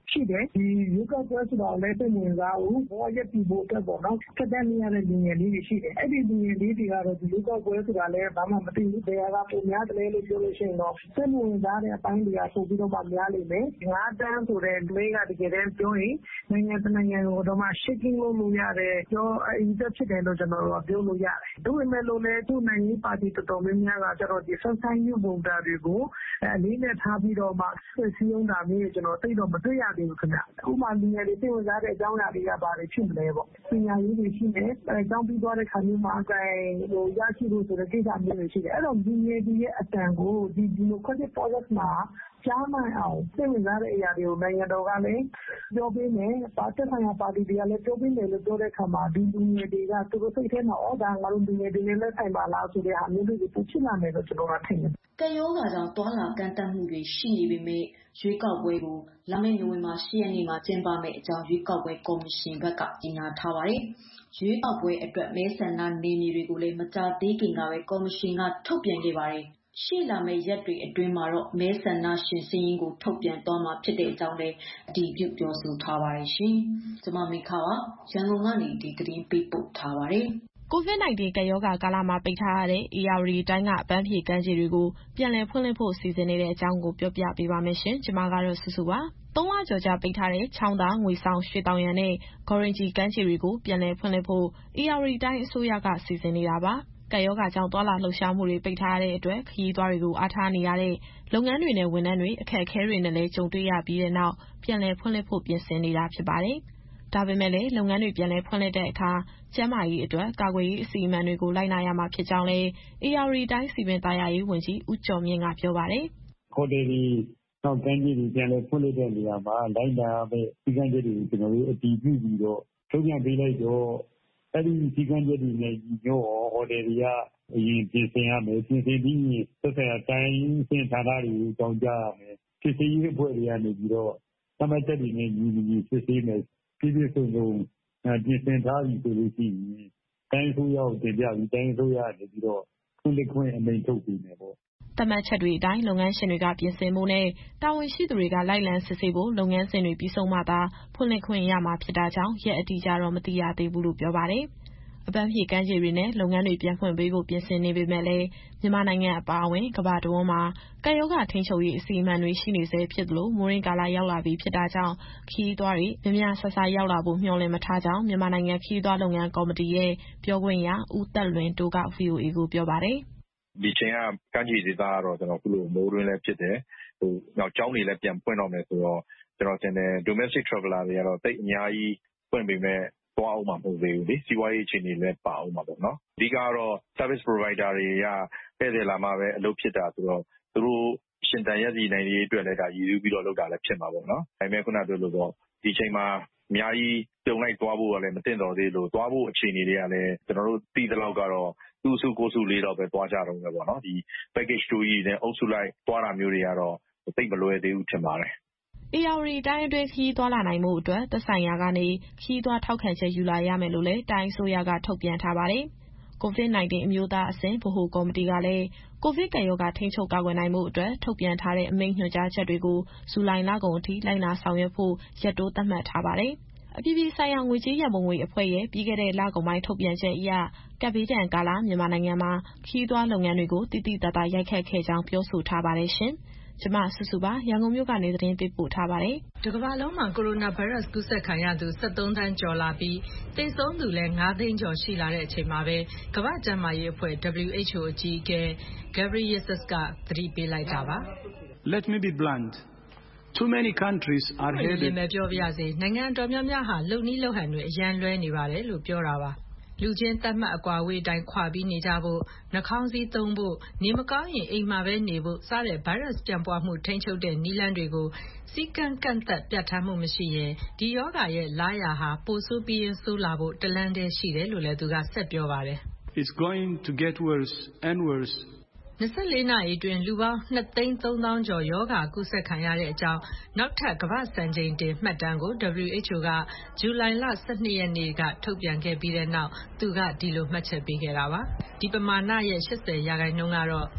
ရှိတယ်ဒီရွေးကောက်ပွဲဆိုတာလည်းစိတ်ဝင်စားဘူးဘောရက်ပြီးဖို့အတွက်ပေါ့နော်စက်တန်းနေရတဲ့လူငယ်လေးတွေရှိတယ်အဲ့ဒီလူငယ်လေးတွေကတော့ဒီရွေးကောက်ပွဲဆိုတာလည်းဘာမှမသိဘူးတရားကပုံများတယ်လို့ပြောလို့ရှိရင်တော့စိတ်ဝင်စားတဲ့အပိုင်းတွေကပို့ပြီးတော့မှများလိမ့်မယ်ငါးတန်းဆိုတဲ့လူကတကယ်တမ်းပြောရင်နိုင်ငံတကာနိုင်ငံကိုတော့မှ shaking လုပ်လို့ရတယ်ပြောအင်တက်ဖြစ်တယ်လို့ကျွန်တော်တို့ပြောလို့ရတယ်ဒါပေမဲ့လို့လည်းသူ့နိုင်ငံပါတီတော်တော်များများကကျတော့ဒီ sunshine youth voter တွေကိုအလေးနဲ့ထားပြီးတော့မှဆွေးနွေးတာမျိုးကျွန်တော်သိတော့မတွေ့ရသေးဘူးခင်ဗျအခုမှလူငယ်တွေသိဝင်စားတဲ့အကြောင်းအရာတွေကဘာတွေဖြစ်မလဲပေါ့ပညာရေးတွေရှိတယ်အဲကြောင်းပြီးသွားတဲ့ခါမျိုးမှာအကင်ဟိုရရှိလို့ဆိုတဲ့ကိစ္စမျိုးတွေရှိတယ်အဲ့တော့လူငယ်တွေရဲ့အတန်ကိုဒီ democratic process မှာကြားမှန်အောင်သိဝင်စားတဲ့အရာတွေကိုနိုင်ငံတော်ကလည်းပြောပေးမယ်ပါတီဆိုင်ရာပါတီတွေကလည်းပြောပေးမယ်လို့ပြောတဲ့အခါမှာဒီလူငယ်တွေကသူတို့စိတ်ထဲမှာအော်ဒါငါတို့လူငယ်တွေနဲ့လက်ဆိုင်ပါလားဆိုတဲ့အားမျိုးတွေပိုဖြစ်လာမယ်လို့ကျွန်တော်ကထင်တယ်ကယောဂါကြောင့်တွာလာကန့်တက်မှုတွေရှိနေပေမဲ့ရွေးကောက်ပွဲကိုလာမယ့်နိုဝင်ဘာ၈ရက်နေ့မှာကျင်းပမယ့်အကြောင်းရွေးကောက်ပွဲကော်မရှင်ဘက်ကကြေညာထားပါတယ်။ရွေးကောက်ပွဲအတွက်မဲဆန္ဒနေမြေတွေကိုလည်းမကြာသေးခင်ကပဲကော်မရှင်ကထုတ်ပြန်ခဲ့ပါတယ်။ရှေ့လာမယ့်ရက်တွေအတွင်းမှာတော့မဲဆန္ဒရှင်စည်းရင်းကိုထုတ်ပြန်သွားမှာဖြစ်တဲ့အကြောင်းလည်းအတည်ပြုပြောဆိုထားပါတယ်ရှင်။ကျွန်မမိခါပါရန်ကုန်ကနေဒီသတင်းပေးပို့ထားပါတယ်။ကိုဗစ် ၁၉ ကပ်ရောဂါကာလမှာပိတ်ထားရတဲ့ဧရာဝတီတိုင်းကအပန်းဖြေကမ်းခြေတွေကိုပြန်လည်ဖွင့်လှစ်ဖို့စီစဉ်နေတဲ့အကြောင်းကိုပြောပြပေးပါမယ်ရှင်။ကျွန်မကတော့စုစုပါ။သုံးလကျော်ကြာပိတ်ထားတဲ့ချောင်းသာငွေဆောင်ရွှေတောင်ရန်နဲ့ဂေါ်ရင်ဂျီကမ်းခြေတွေကိုပြန်လည်ဖွင့်လှစ်ဖို့ဧရာဝတီတိုင်းအစိုးရကစီစဉ်နေတာပါ။ကပ်ရောဂါကြောင့်သွာလာလှုပ်ရှားမှုတွေပိတ်ထားရတဲ့အတွက်ခရီးသွားတွေကိုအားထားနေရတဲ့လုပ်ငန်းတွေနဲ့ဝန်ထမ်းတွေအခက်အခဲတွေနဲ့လည်းကြုံတွေ့ရပြီးတဲ့နောက်ပြန်လည်ဖွင့်လှစ်ဖို့ပြင်ဆင်နေတာဖြစ်ပါတယ်။ဒါပေမဲ့လည်းလုပ်ငန်းတွေပြန်လည်ဖွင့်လှစ်တဲ့အခါကျန်းမာရေးအတွက်ကာကွယ်ရေးအစီအမံတွေကိုလိုက်နာရမှာဖြစ်ကြောင်းလည်းဧရာဝတီတိုင်းစီမံသားယာရေးဝန်ကြီးဦးကျော်မြင့်ကပြောပါတယ်။ဟိုတယ်ဒီတော့ကမ်းခြေတွေပြန်လည်ဖွင့်လှစ်တဲ့နေရာမှာလိုက်နာမဲ့စီကံချက်တွေကိုကျွန်တော်တို့အတည်ပြုပြီးတော့ထုတ်ပြန်ပေးလိုက်တော့အဲ့ဒီစီကံချက်တွေနဲ့ညီညွတ်ဟိုတယ်တွေကအရင်ပြင်ဆင်ရမယ်ပြင်ဆင်ပြီးရင်သက်ဆိုင်ရာတိုင်းစင်ဌာနတွေကိုတောင်းကြရမယ်စစ်ဆေးရေးအဖွဲ့တွေကနေပြီးတော့သတ်မှတ်ချက်တွေနဲ့ညီညီစစ်ဆေးမယ်ပြည့်ပြည့်စုံစုံပြင်ဆင်ထားပြီဆိုလို့ရှိရင်တိုင်းဆိုရောက်တင်ပြပြီးတိုင်းဆိုရနေပြီးတော့ခုလက်ခွင့်အမိန့်ထုတ်ပြီးမယ်ပေါ့သတ်မှတ်ချက်တွေအတိုင်းလုပ်ငန်းရှင်တွေကပြင်ဆင်ဖို့နဲ့တာဝန်ရှိသူတွေကလိုက်လံစစ်ဆေးဖို့လုပ်ငန်းစဉ်တွေပြီးဆုံးမှသာဖွင့်လှစ်ခွင့်ရမှာဖြစ်တာကြောင့်ရက်အတိအကျတော့မသိရသေးဘူးလို့ပြောပါတယ်။အပန်းဖြေကမ်းခြေတွေနဲ့လုပ်ငန်းတွေပြန်ဖွင့်ပေးဖို့ပြင်ဆင်နေပေမဲ့လည်းမြန်မာနိုင်ငံအပါအဝင်ကမ္ဘာတဝန်းမှာကပ်ရောဂါထိန်းချုပ်ရေးအစီအမံတွေရှိနေဆဲဖြစ်သလိုမိုးရင်းကာလရောက်လာပြီဖြစ်တာကြောင့်ခရီးသွားတွေများများဆဆရောက်လာဖို့မျှော်လင့်မထားကြောင်းမြန်မာနိုင်ငံခရီးသွားလုပ်ငန်းကော်မတီရဲ့ပြောခွင့်ရဦးသက်လွင်တိုးက ဗွီအိုအေကိုပြောပါတယ်။ဒီချိန်ကကမ်းခြေဒေသကတော့ကျွန်တော်ခုလိုမိုးရင်းလည်းဖြစ်တယ်ဟိုနောက်ကျောင်းတွေလည်းပြန်ဖွင့်တော့မယ်ဆိုတော့ကျွန်တော်ထင်တယ် domestic traveler တွေကတော့တိတ်အများကြီးဖွင့်ပေမဲ့သွားအောင်မှာမဟုတ်သေးဘူးလေစီးပွားရေးအခြေအနေလည်းပါအောင်မှာပေါ့နော်အဓိကတော့ service provider တွေကဧည့်သည်လာမှပဲအလုပ်ဖြစ်တာဆိုတော့သူတို့ရှင်တန်ရက်စီနိုင်ရေးအတွက်လည်းဒါရည်ရွယ်ပြီးတော့လုပ်တာလည်းဖြစ်မှာပေါ့နော်ဒါပေမဲ့ခုနပြောလို့တော့ဒီချိန်မှာအများကြီးတုံလိုက်သွားဖို့ကလည်းမတင်တော်သေးလို့သွားဖို့အခြေအနေတွေကလည်းကျွန်တော်တို့သိသလောက်ကတော့သူ့စုကိုစုလေးတော့ပဲသွားကြတော့မယ်ပေါ့နော်ဒီ package tour ကြီးနဲ့အုပ်စုလိုက်သွားတာမျိုးတွေကတော့သိပ်မလွယ်သေးဘူးထင်ပါတယ်ဧရာဝတီတိုင်းအတွင်းခရီးသွားလာနိုင်မှုအတွက်သက်ဆိုင်ရာကနေခရီးသွားထောက်ခံချက်ယူလာရမယ်လို့လည်းတိုင်းအစိုးရကထုတ်ပြန်ထားပါတယ်။ ကိုဗစ် ၁၉ အမျိုးသားအဆင့်ဗဟိုကော်မတီကလည်းကိုဗစ်ကပ်ရောဂါထိန်းချုပ်ကာကွယ်နိုင်မှုအတွက်ထုတ်ပြန်ထားတဲ့အမိန့်ညွှန်ကြားချက်တွေကိုဇူလိုင်လကုန်အထိလိုက်နာဆောင်ရွက်ဖို့ရက်တိုးသတ်မှတ်ထားပါတယ်။အပြည်ပြည်ဆိုင်ရာငွေကြေးရန်ပုံငွေအဖွဲ့ရဲ့ပြီးခဲ့တဲ့လကုန်ပိုင်းထုတ်ပြန်ချက်အရကပ်ဘေးဒဏ်ကာလမြန်မာနိုင်ငံမှာခရီးသွားလုပ်ငန်းတွေကိုတိတိတတ်တာရိုက်ခတ်ခဲ့ကြောင်းပြောဆိုထားပါတယ်ရှင်။ကျမစုစုပါရန်ကုန်မြို့ကနေသတင်းပေးပို့ထားပါတယ်။ဒီကမ္ဘာလုံးမှာကိုရိုနာဗိုင်းရပ်စ်ကူးစက်ခံရသူ၁၃သန်းကျော်လာပြီးသေဆုံးသူလည်း၅သိန်းကျော်ရှိလာတဲ့အချိန်မှာပဲကမ္ဘာ့ကျန်းမာရေးအဖွဲ့ W H O အကြီးအကဲ Ghebreyesus ကသတိပေးလိုက်တာပါ။ Let me be blunt. Too many countries are headed ပဲပြောပြစေနိုင်ငံတော်များများဟာလုံနီးလုံဟန်တွေအရန်လွဲနေပါတယ်လို့ပြောတာပါလူချင်းသတ်မှတ်အကွာအဝေးတိုင်းခွာပြီးနေကြဖို့နှာခေါင်းစည်းသုံးဖို့နေမကောင်းရင်အိမ်မှာပဲနေဖို့စတဲ့ဗိုင်းရပ်စ်ပြန့်ပွားမှုထိန်းချုပ်တဲ့နည်းလမ်းတွေကိုစီကံကန့်သက်ပြဋ္ဌာန်းမှုမရှိရင်ဒီယောဂရဲ့လာရဟာပိုဆိုးပြီးရင်ဆိုးလာဖို့တလန်းတည်းရှိတယ်လို့လည်းသူကဆက်ပြောပါတယ် It's going to get worse and worse ၂၄နာရီအတွင်းလူပေါင်း၂သိန်းသုံးသောင်းကျော်ယောဂါကူးစက်ခံရတဲ့အကြောင်းနောက်ထပ်ကမ္ဘာ့စံချိန်တင်မှတ်တမ်းကို W H O ကဇူလိုင်လ၁၂ရက်နေ့ကထုတ်ပြန်ခဲ့ပြီးတဲ့နောက်သူကဒီလိုမှတ်ချက်ပေးခဲ့တာပါဒီပမာဏရဲ့၈၀ရာခိုင်နှုန်းကတော့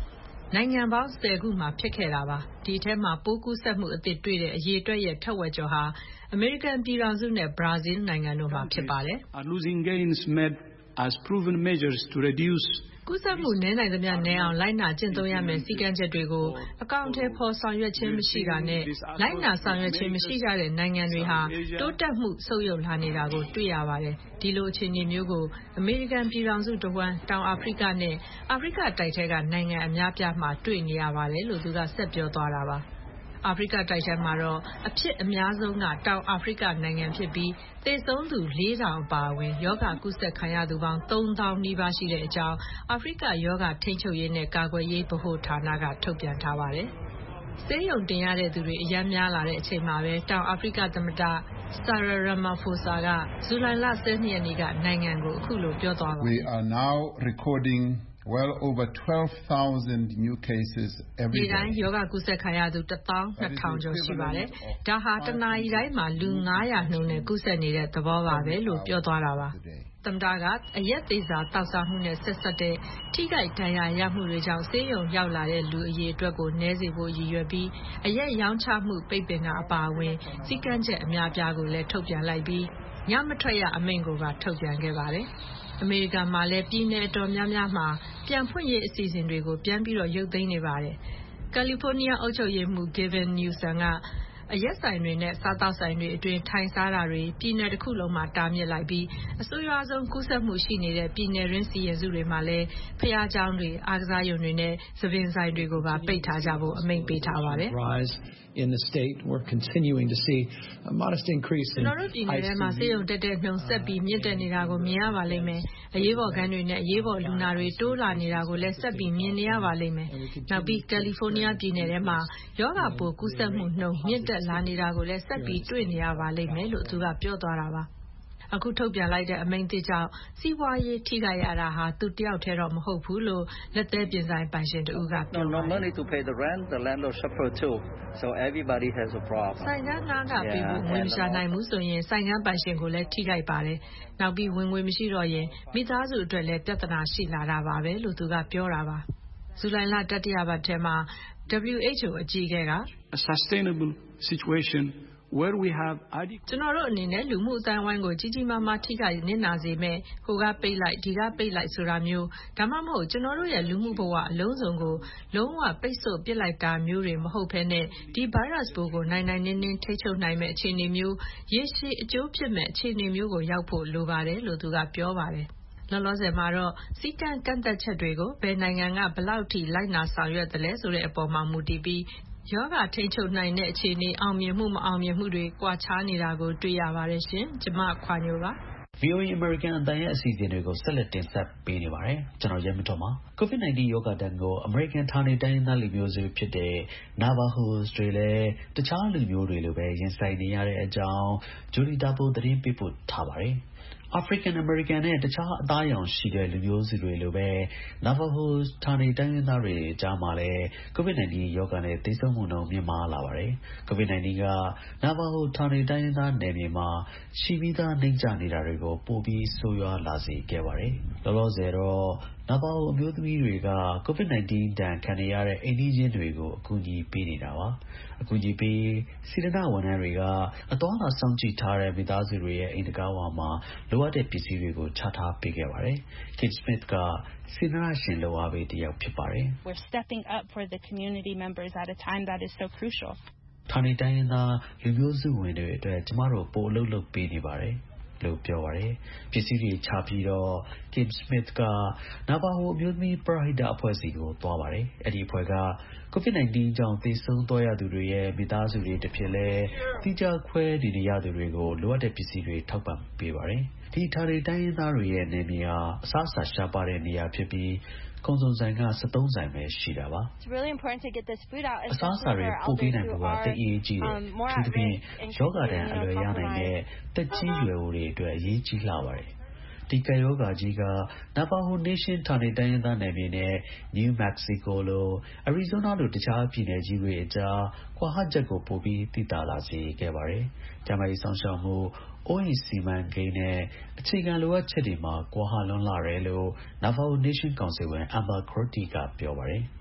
နိုင်ငံပေါင်းဆယ်ခုမှာဖြစ်ခဲ့တာပါ။ဒီထဲမှာပိုးကူးစက်မှုအသစ်တွေ့တဲ့အရေအတွက်ရဲ့ထက်ဝက်ကျော်ဟာအမေရိကန်ပြည်ထောင်စုနဲ့ဘရာဇီးနိုင်ငံတို့မှာဖြစ်ပါတယ်။ are losing gains made as proven measures to reduce ကူးစက်မှုနည်းနိုင်သမျှနည်းအောင်လိုက်နာကျင့်သုံးရမယ့်စည်းကမ်းချက်တွေကိုအကောင့်ထဲပေါ်ဆောင်ရွက်ခြင်းမရှိတာနဲ့လိုက်နာဆောင်ရွက်ခြင်းမရှိကြတဲ့နိုင်ငံတွေဟာတိုးတက်မှုဆုတ်ယုတ်လာနေတာကိုတွေ့ရပါတယ်။ဒီလိုအခြေအနေမျိုးကိုအမေရိကန်ပြည်ထောင်စုတဝန်းတောင်အာဖရိကနဲ့အာဖရိကတိုက်ထဲကနိုင်ငံအများပြားမှာတွေ့နေရပါတယ်လို့သူကဆက်ပြောသွားတာပါ။အာဖရိကတိုက်ထဲမှာတော့အဖြစ်အများဆုံးကတောင်အာဖရိကနိုင်ငံဖြစ်ပြီးသေဆုံးသူလေးထောင်အပါအဝင်ယောဂကုသခံရသူပေါင်းသုံးသောင်းနီးပါးရှိတဲ့အကြောင်းအာဖရိကယောဂထိန်းချုပ်ရေးနဲ့ကာကွယ်ရေးဗဟိုဌာနကထုတ်ပြန်ထားပါတယ်။ဆေးရုံတင်ရတဲ့သူတွေအများများလာတဲ့အချိန်မှာပဲတောင်အာဖရိကသမ္မတ Cyril Ramaphosa ကဇူလိုင်လဆယ်နှစ်ရက်နေ့ကနိုင်ငံကိုအခုလိုပြောသွားပါတယ်။ We are now recording well over twelve thousand new cases every day. ဒီတိုင်းယောဂကုသခံရသူတစ်သောင်းနှစ်ထောင်ကျော်ရှိပါတယ်။ဒါဟာတနာရီတိုင်းမှာလူငါးရာနှုန်းနဲ့ကုသနေတဲ့သဘောပါပဲလို့ပြောသွားတာပါ။သမ္မတကအရက်သေးစာတောက်စားမှုနဲ့ဆက်ဆက်တဲ့ထိခိုက်ဒဏ်ရာရမှုတွေကြောင့်ဆေးရုံရောက်လာတဲ့လူအရေအတွက်ကိုနည်းစေဖို့ရည်ရွယ်ပြီးအရက်ရောင်းချမှုပိတ်ပင်တာအပါအဝင်စည်းကမ်းချက်အများပြားကိုလည်းထုတ်ပြန်လိုက်ပြီးညမထွက်ရအမိန့်ကိုပါထုတ်ပြန်ခဲ့ပါတယ်။အမေရိကန်မှာလည်းပြည်내အတော်များများမှာပြန်ဖွင့်ရေးအစီအစဉ်တွေကိုပြန်ပြီးတော့ရုပ်သိမ်းနေပါတယ်။ကယ်လီဖိုးနီးယားအုပ်ချုပ်ရေးမှူး Gavin Newsom ကအရက်ဆိုင်တွေနဲ့စားသောက်ဆိုင်တွေအတွင်းထိုင်စားတာတွေပြည်내တစ်ခုလုံးမှာတားမြစ်လိုက်ပြီးအဆိုးရွားဆုံးကူးစက်မှုရှိနေတဲ့ပြည်내ရင်းစီရင်စုတွေမှာလည်းဖျားကျောင်းတွေအားကစားရုံတွေနဲ့သပင်ဆိုင်တွေကိုပါပိတ်ထားကြဖို့အမိန့်ပေးထားပါတယ် In the state, we're continuing to see a modest increase in ကျွန်တော်တို့ပြည်နယ်ထဲမှာဆေးရုံတက်တဲ့နှုန်းဆက်ပြီးမြင့်တက်နေတာကိုမြင်ရပါလိမ့်မယ်။အရေးပေါ်ခန်းတွေနဲ့အရေးပေါ်လူနာတွေတိုးလာနေတာကိုလည်းဆက်ပြီးမြင်နေရပါလိမ့်မယ်။နောက်ပြီးကယ်လီဖိုးနီးယားပြည်နယ်ထဲမှာယောဂပိုးကူးစက်မှုနှုန်းမြင့်တက်လာနေတာကိုလည်းဆက်ပြီးတွေ့နေရပါလိမ့်မယ်လို့သူကပြောသွားတာပါ။အခုထုတ်ပြန်လိုက်တဲ့အမိန့်သစ်ကြောင့်စီးပွားရေးထိခိုက်ရတာဟာသူတယောက်တည်းတော့မဟုတ်ဘူးလို့လက်သေးပြင်ဆိုင်ပိုင်ရှင်တူကပြောပါတယ်။ No money to pay the rent, the landlord suffer too. So everybody has a problem. ဆိုင်ကငါးကပေးဖို့ဝင်ရှာနိုင်မှုဆိုရင်ဆိုင်ကပိုင်ရှင်ကိုလည်းထိခိုက်ပါတယ်။နောက်ပြီးဝင်ငွေမရှိတော့ရင်မိသားစုအတွက်လည်းပြဿနာရှိလာတာပါပဲလို့သူကပြောတာပါ။ဇူလိုင်လတတိယပတ်ထဲမှာ W H O အကြီးအကဲက a sustainable situation where we have ကျွန်တော်တို့အနေနဲ့လူမှုအတိုင်းအဝိုင်းကိုကြီးကြီးမားမားထိခိုက်နစ်နာစေမဲ့ဟိုကပိတ်လိုက်ဒီကပိတ်လိုက်ဆိုတာမျိုးဒါမှမဟုတ်ကျွန်တော်တို့ရဲ့လူမှုဘဝအလုံးစုံကိုလုံးဝပိတ်ဆို့ပစ်လိုက်တာမျိုးတွေမဟုတ်ဘဲနဲ့ဒီဗိုင်းရပ်စ်ပိုးကိုနိုင်နိုင်နင်းနင်းထိချုပ်နိုင်မဲ့အခြေအနေမျိုးရေရှည်အကျိုးဖြစ်မဲ့အခြေအနေမျိုးကိုရောက်ဖို့လိုပါတယ်လို့သူကပြောပါတယ်လောလောဆယ်မှာတော့စီကံကန့်သက်ချက်တွေကိုဘယ်နိုင်ငံကဘလောက်ထိလိုက်နာဆောင်ရွက်တယ်လဲဆိုတဲ့အပေါ်မှာမူတည်ပြီးယောဂထိန်းချုပ်နိုင်တဲ့အခြေအနေအောင်မြင်မှုမအောင်မြင်မှုတွေကွာခြားနေတာကိုတွေ့ရပါတယ်ရှင်။ကျမခွာညိုပါ။ V O A American အသံရဲ့အစီအစဉ်တွေကိုဆက်လက်တင်ဆက်ပေးနေပါတယ်။ကျွန်တော်ရဲမတော်ပါ။ COVID nineteen ရောဂါတန်ကို American ဌာနေတိုင်းရင်းသားလူမျိုးစုဖြစ်တဲ့ Navajos တွေလည်းတခြားလူမျိုးတွေလိုပဲရင်ဆိုင်နေရတဲ့အကြောင်း Julie Dabo သတင်းပေးပို့ထားပါတယ်။ African American နဲ့တခြားအသားအရောင်ရှိတဲ့လူမျိုးစုတွေလိုပဲ Navajos ဌာနေတိုင်းရင်းသားတွေကြားမှာလည်း COVID nineteen ရောဂါနဲ့သေဆုံးမှုနှုန်းမြင့်မားလာပါတယ်။ COVID nineteen က Navajo ဌာနေတိုင်းရင်းသားနယ်မြေမှာရှိပြီးသားနှိမ့်ကျနေတာတွေကိုပိုပြီးဆိုးရွားလာစေခဲ့ပါတယ်။လောလောဆယ်တော့Navajo အမျိုးသမီးတွေက COVID nineteen ဒဏ်ခံနေရတဲ့အိမ်နီးချင်းတွေကိုအကူအညီပေးနေတာပါ။အကူအညီပေးစေတနာ့ဝန်ထမ်းတွေကအသွားအလာစောင့်ကြည့်ထားတဲ့မိသားစုတွေရဲ့အိမ်တကားဝမှာလိုအပ်တဲ့ပစ္စည်းတွေကိုချထားပေးခဲ့ပါတယ်။ Kate Smith ကစေတနာ့ရှင်လုပ်အားပေးတစ်ယောက်ဖြစ်ပါတယ်။ We're stepping up for the community members at a time that is so crucial. ဌာနေတိုင်းရင်းသားလူမျိုးစုဝင်တွေအတွက်ကျမတို့ပို့အလုပ်လုပ်ပေးနေပါတယ်လို့ပြောပါတယ်ပစ္စည်းတွေချပြီးတော့ Kim Smith က Navajo အမျိုးသမီးပရဟိတအဖွဲ့စီကိုသွားပါတယ်အဲ့ဒီအဖွဲ့က COVID nineteen ကြောင့်သေဆုံးသွားရသူတွေရဲ့မိသားစုတွေတစ်ဖြစ်လဲတိကျခွဲနေရသူတွေကိုလိုအပ်တဲ့ပစ္စည်းတွေထောက်ပံ့ပေးပါတယ်ဒီဌာနေတိုင်းရင်းသားတွေရဲ့နေနေရာအစားအစာရှားပါတဲ့နေရာဖြစ်ပြီးကုံစုံဆိုင်ကseventeenဆိုင်ပဲရှိတာပါ It's really important to get this food out အစားအစာတွေပို့ပေးနိုင်ဖို့ကတိတ်အရေးကြီးတယ်သူတို့ပြင်ယောဂတန်အလွယ်ရနိုင်တဲ့တက်ကြီးရွယ်ဦးတွေအတွက်အရေးကြီးလာပါတယ်ဒီကယောဂါကြီးက Navajo Nation ဌာနေတိုင်းရင်းသားနယ်မြေနဲ့ New Mexico လို Arizona လိုတခြားပြည်နယ်ကြီးတွေအကြားကွာဟချက်ကိုပိုပြီးသိသာလာစေခဲ့ပါတယ်။ကျန်းမာရေးဆောင်ရှောက်မှုအိုးအိမ်စီမံကိန်းနဲ့အခြေခံလိုအပ်ချက်တွေမှာကွာဟလွန်းလာတယ်လို့ Navajo Nation ကောင်စီဝင် Amber Crotti ကပြောပါတယ်။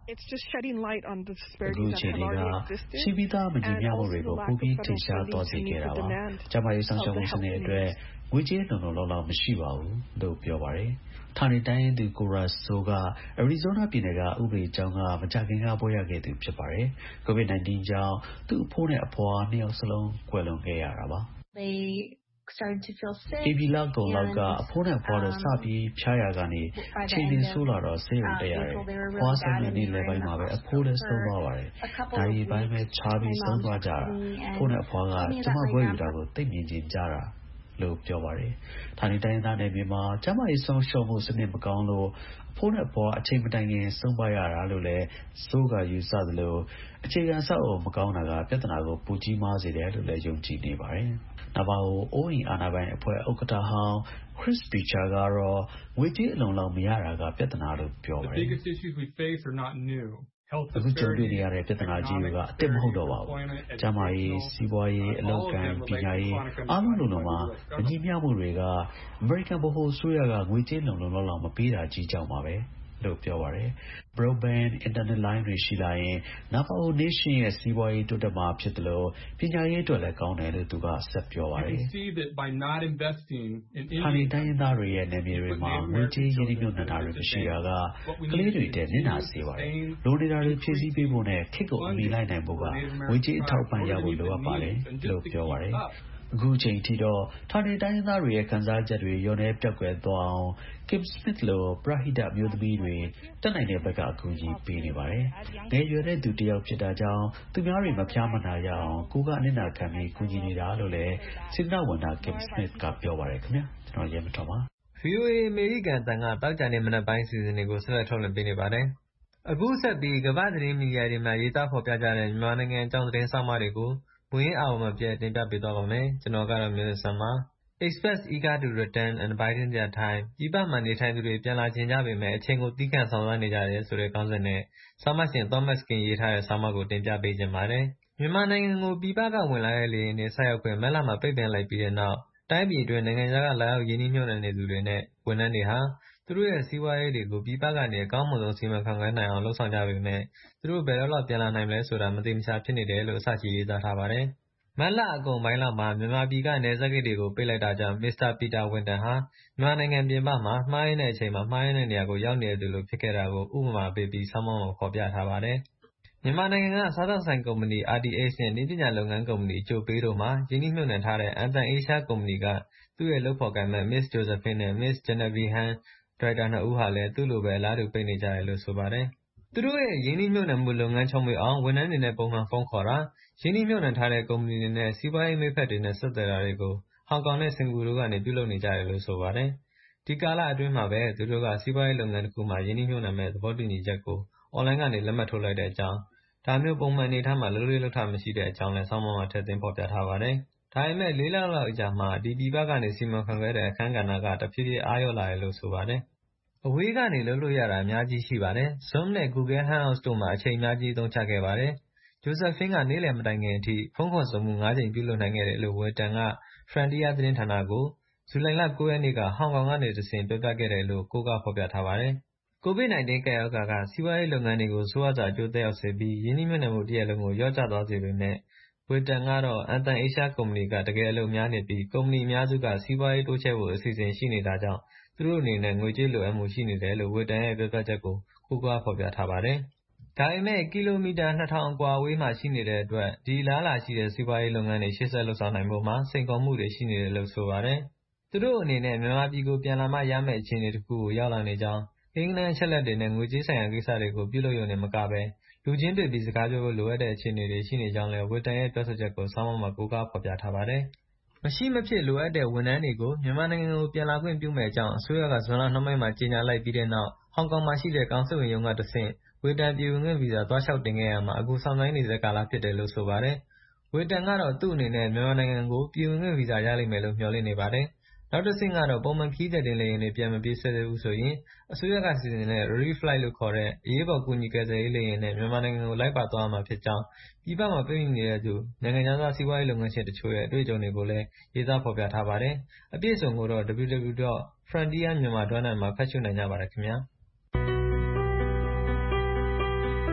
It's just shedding light on the အခု disparities အ that ချိန် have တွေက already existed ရှိပြီးသားမညီ and မျှမှု also တွေ the ကို lack ပို of ပြီးထင် federal ရှား funding သွား to စေ meet ခဲ့တာ the ပါ demand ကျန်းမာရေးစောင့် of ရှောက် the မှုစ health နစ်အတွက် needs. ငွေကြေးလုံလုံလောက်လောက်မရှိပါဘူးလို့ပြောပါတယ်ဌာနေတိုင်းရင်းသူ ကိုရာဆိုးက အရီဇိုးနားပြည်နယ်ကဥပဒေကျောင်းကမကြာခင်ကဘွဲရခဲ့သူဖြစ်ပါတယ်ကိုဗစ် nineteen ကြောင့်သူ့အဖိုးနဲ့အဖွာနှစ်ယောက်စလုံးကွယ်လွန်ခဲ့ရတာပါ They started to feel sick ဧပြီလကုန်လောက်က အဖိုးနဲ့အဖွားတို့စပြီးဖျားရကနေအခြေအနေဆိုးလာတော့ဆေးရုံတက်ရတယ်။ဖွားဆုံးတဲ့နေ့လယ်ပိုင်းမှာပဲအဖိုးလည်းဆုံးသွားပါတယ်။ဒါရီပိုင်းပဲခြားပြီးဆုံးသွားကြတာ။ဖိုးနဲ့အဖွားကကျမဘွဲယူတာကိုသိမြင်ကျင်ကြတာလို့ပြောပါတယ်။ဌာနေတိုင်းသားနယ်မြေမှာကျမရေးဆုံးရှုံးမှုစနစ်မကောင်းလို့အဖိုးနဲ့အဖွားအချိန်မတိုင်ခင်ဆုံးပါရတာလို့လည်းစိုးကယူဆသလိုအခြေခံဆောက်အုံမကောင်းတာကပြဿနာကိုပူကြီးမားစေတယ်လို့လည်းယုံကြည်နေပါတယ်။နောက်ပါဟိုအိုးအိမ်အာဏာပိုင်အဖွဲ့ဥက္ကဋ္ဌဟောင်း Chris Beecher ကတော့ငွေကြေးအလုံလောက်မရတာကပြဿနာလို့ပြောပါတယ် The biggest issues we face are not new. အခုကြုံတွေ့နေရတဲ့ပြဿနာကြီးကအစ်စ်မဟုတ်တော့ပါဘူး။ကျန်းမာရေး၊စီးပွားရေး၊အလုပ်အကိုင်၊ပညာရေးအားလုံးလိုလိုမှာမညီမျှမှုတွေကအမေရိကန်ဗဟိုအစိုးရကငွေကြေးလုံလုံလောက်လောက်မပေးတာကြီးကြောင့်ပါပဲလို့ပြောပါတယ်။ Broadband internet line တွေရှိလာရင် Navajo Nation ရဲ့စီးပွားရေးတိုးတက်မှာဖြစ်တယ်လို့ပညာရေးအတွက်လည်းကောင်းတယ်လို့သူကဆက်ပြောပါတယ် You can see that by not investing in ဌာနေတိုင်းရင်းသားတွေရဲ့နယ်မြေတွေမှာငွေကြေးရင်းနှီးမြှုပ်နှံတာတွေမရှိတာကကလေးတွေတဲ့နစ်နာစေပါတယ်။လိုနေတာတွေဖြည့်ဆည်းပေးဖို့နဲ့ခေတ်ကိုအမီလိုက်နိုင်ဖို့ကငွေကြေးအထောက်ပံ့ရဖို့လိုအပ်ပါတယ်လို့ပြောပါတယ်။အခုချိန်ထိတော့ဌာနေတိုင်းရင်းသားတွေရဲ့ခံစားချက်တွေရောနေပြောက်ကွယ်သွားအောင် Kim Smith လိုပရဟိတမျိုးသမီးတွေတက်နိုင်တဲ့ဘက်ကအကူအညီပေးနေပါတယ်။ငယ်ရွယ်တဲ့သူတယောက်ဖြစ်တာကြောင့်သူများတွေမဖျားမနာရအောင်ကိုကအနစ်နာခံပြီးကူညီနေတာလို့လည်းစေတနာဝန်ထမ်း Kim Smith ကပြောပါတယ်ခင်ဗျာကျွန်တော်ရဲမတော်ပါဗွီအိုအေ အမေရိကန်အသံကသောကြာနေ့မနက်ပိုင်းအစီအစဉ်တွေကိုဆက်လက်ထုတ်လွှင့်ပေးနေပါတယ်။အခုဆက်ပြီးကမ္ဘာ့သတင်းမီဒီယာတွေမှာရေးသားဖော်ပြကြတဲ့မြန်မာနိုင်ငံအကြောင်းသတင်းဆောင်းပါးတွေကိုမူရင်းအာရုံမပြတ်တင်ပြပေးသွားပါမယ်။ကျွန်တော်ကတော့မျိုးစံပါ။ Experts eager to return and biding their time ပြည်ပမှာနေထိုင်သူတွေပြန်လာချင်ကြပေမဲ့အချိန်ကိုသည်းခံဆောင်ရွက်နေကြတယ်ဆိုတဲ့ခေါင်းစဉ်နဲ့ဆောင်းပါးရှင် Thomas Kean ရေးထားတဲ့ဆောင်းပါးကိုတင်ပြပေးချင်ပါတယ်။မြန်မာနိုင်ငံကိုပြည်ပကဝင်လာတဲ့လေယာဉ်တွေဆိုက်ရောက်ခွင့်မတ်လမှာပိတ်ပင်လိုက်ပြီးတဲ့နောက်တိုင်းပြည်အတွင်းနိုင်ငံခြားကလာရောက်ရင်းနှီးမြှုပ်နှံနေသူတွေနဲ့ဝန်ထမ်းတွေဟာသူတို့ရဲ့စီးပွားရေးတွေကိုပြည်ပကနေအကောင်းမွန်ဆုံးစီမံခန့်ခွဲနိုင်အောင်လုပ်ဆောင်ကြပေမဲ့သူတို့ဘယ်တော့လောက်ပြန်လာနိုင်မလဲဆိုတာမသိမချာဖြစ်နေတယ်လို့အစရှိရေးသားထားပါတယ်။မတ်လအကုန်ပိုင်းလောက်မှာမြန်မာပြည်ကနယ်စပ်ဂိတ်တွေကိုပိတ်လိုက်တာကြောင့်မစ္စတာပီတာဝင်းတန်ဟာမြန်မာနိုင်ငံပြင်ပမှာမှားယွင်းတဲ့အချိန်မှာမှားယွင်းတဲ့နေရာကိုရောက်နေတဲ့သူလိုဖြစ်ခဲ့တာကိုဥပမာပေးပြီးဆောင်းပါးမှာဖော်ပြထားပါတယ်။မြန်မာနိုင်ငံကစားသောက်ဆိုင်ကုမ္ပဏီ R T H နဲ့နည်းပညာလုပ်ငန်းကုမ္ပဏီ Chopay တို့မှာရင်းနှီးမြှုပ်နှံထားတဲ့ Anthem Asia ကုမ္ပဏီကသူ့ရဲ့လုပ်ဖော်ကိုင်ဘက် Miss Josephine နဲ့ Miss Genevieve Han ဒါရိုက်တာနှစ်ဦးဟာလည်းသူ့လိုပဲအလားတူပိတ်နေကြတယ်လို့ဆိုပါတယ်။သူတို့ရဲ့ရင်းနှီးမြှုပ်နှံမှုလုပ်ငန်းချောမွေ့အောင်ဝန်ထမ်းတွေနဲ့ပုံမှန်ဖုန်းခေါ်တာ၊ရင်းနှီးမြှုပ်နှံထားတဲ့ကုမ္ပဏီတွေနဲ့စီးပွားရေးမိတ်ဖက်တွေနဲ့ဆက်သွယ်တာတွေကိုဟောင်ကောင်နဲ့စင်ကာပူတို့ကနေပြုလုပ်နေကြတယ်လို့ဆိုပါတယ်။ဒီကာလအတွင်းမှာပဲသူတို့ကစီးပွားရေးလုပ်ငန်းတစ်ခုမှာရင်းနှီးမြှုပ်နှံမယ့်သဘောတူညီချက်ကိုအွန်လိုင်းကနေလက်မှတ်ထိုးလိုက်တဲ့အကြောင်းဒါမျိုးပုံမှန်အနေအထားမှာလုပ်လေ့လုပ်ထမရှိတဲ့အကြောင်းလည်းဆောင်းပါးမှာထည့်သွင်းဖော်ပြထားပါတယ်။ဒါပေမဲ့လေးလလောက်အကြာမှာဒီပြည်ပကနေစီမံခန့်ခွဲတဲ့အခန်းကဏ္ဍကတဖြည်းဖြည်းအားလျော့လာတယ်လို့ဆိုပါတယ်။အဝေးကနေလုပ်လို့ရတာအများကြီးရှိပါတယ်။ Zoom နဲ့ Google Hangouts တို့မှာအချိန်အများကြီးအသုံးချခဲ့ပါတယ်။ Josephine ကနေ့လယ်မတိုင်ခင်အထိဖုန်းခေါ်ဆိုမှုငါးကြိမ်ပြုလုပ်နိုင်ခဲ့တယ်လို့ဝေတန်က Frontier သတင်းဌာနကိုဇူလိုင်လကိုးရက်နေ့ကဟောင်ကောင်ကနေတဆင့်ပြောပြခဲ့တယ်လို့ကိုးကားဖော်ပြထားပါတယ်။ ကိုဗစ် nineteen ကပ်ရောဂါကစီးပွားရေးလုပ်ငန်းတွေကိုဆိုးရွားစွာအကျိုးသက်ရောက်စေပြီးရင်းနှီးမြှုပ်နှံမှုတစ်ရပ်လုံးကိုလျော့ကျသွားစေပေမဲ့ဝေတန်ကတော့ Anthem Asia ကုမ္ပဏီကတကယ်အလုပ်များနေပြီးကုမ္ပဏီအများစုကစီးပွားရေးတိုးချဲ့ဖို့အစီအစဉ်ရှိနေတာကြောင့်သူတို့အနေနဲ့ငွေကြေးလိုအပ်မှုရှိနေတယ်လို့ဝေတန်ရဲ့ပြောပြချက်ကိုကိုးကားဖော်ပြထားပါတယ်။ဒါပေမဲ့ကီလိုမီတာနှစ်ထောင်အကွာအဝေးမှာရှိနေတဲ့အတွက်ဒီအလားအလာရှိတဲ့စီးပွားရေးလုပ်ငန်းတွေရှေ့ဆက်လုပ်ဆောင်နိုင်ဖို့မှာစိန်ခေါ်မှုတွေရှိနေတယ်လို့ဆိုပါတယ်။သူတို့အနေနဲ့မြန်မာပြည်ကိုပြန်လာမှရမယ့်အခြေအနေတစ်ခုကိုရောက်လာနေကြောင်းကိန်းဂဏန်းအချက်အလက်တွေနဲ့ငွေကြေးဆိုင်ရာကိစ္စတွေကိုပြုလုပ်ရုံနဲ့မကဘဲလူချင်းတွေ့ပြီးစကားပြောဖို့လိုအပ်တဲ့အခြေအနေတွေရှိနေကြောင်းလည်းဝေတန်ရဲ့ပြောဆိုချက်ကိုဆောင်းပါးမှာကိုးကားဖော်ပြထားပါတယ်။မရှိမဖြစ်လိုအပ်တဲ့ဝန်ထမ်းတွေကိုမြန်မာနိုင်ငံကိုပြန်လာခွင့်ပြုမယ့်အကြောင်းအစိုးရကဇွန်လနှောင်းပိုင်းမှာကြေညာလိုက်ပြီးတဲ့နောက်ဟောင်ကောင်မှာရှိတဲ့ကောင်စစ်ဝန်ရုံးကတဆင့်ဝေတန်ပြည်ဝင်ခွင့်ဗီဇာသွားလျှောက်တင်ခဲ့ရာမှာအခုစောင့်ဆိုင်းနေဆဲကာလဖြစ်တယ်လို့ဆိုပါတယ်။ဝေတန်ကတော့သူ့အနေနဲ့မြန်မာနိုင်ငံကိုပြည်ဝင်ခွင့်ဗီဇာရလိမ့်မယ်လို့မျှော်လင့်နေပါတယ်။နောက်တစ်ဆင့်ကတော့ပုံမှန်ခရီးသည်တင်လေယာဉ်တွေပြန်မပြေးဆွဲသေးဘူးဆိုရင်အစိုးရကစီစဉ်တဲ့ Relief Flight လို့ခေါ်တဲ့အရေးပေါ်ကူညီကယ်ဆယ်ရေးလေယာဉ်နဲ့မြန်မာနိုင်ငံကိုလိုက်ပါသွားရမှာဖြစ်ကြောင်းပြည်ပမှာပိတ်မိနေတဲ့သူနိုင်ငံခြားသားစီးပွားရေးလုပ်ငန်းရှင်တချို့ရဲ့အတွေ့အကြုံတွေကိုလည်းရေးသားဖော်ပြထားပါတယ်။အပြည့်အစုံကိုတော့ double-u double-u double-u dot frontier myanmar dot net မှာဖတ်ရှုနိုင်ကြပါတယ်ခင်ဗျာ။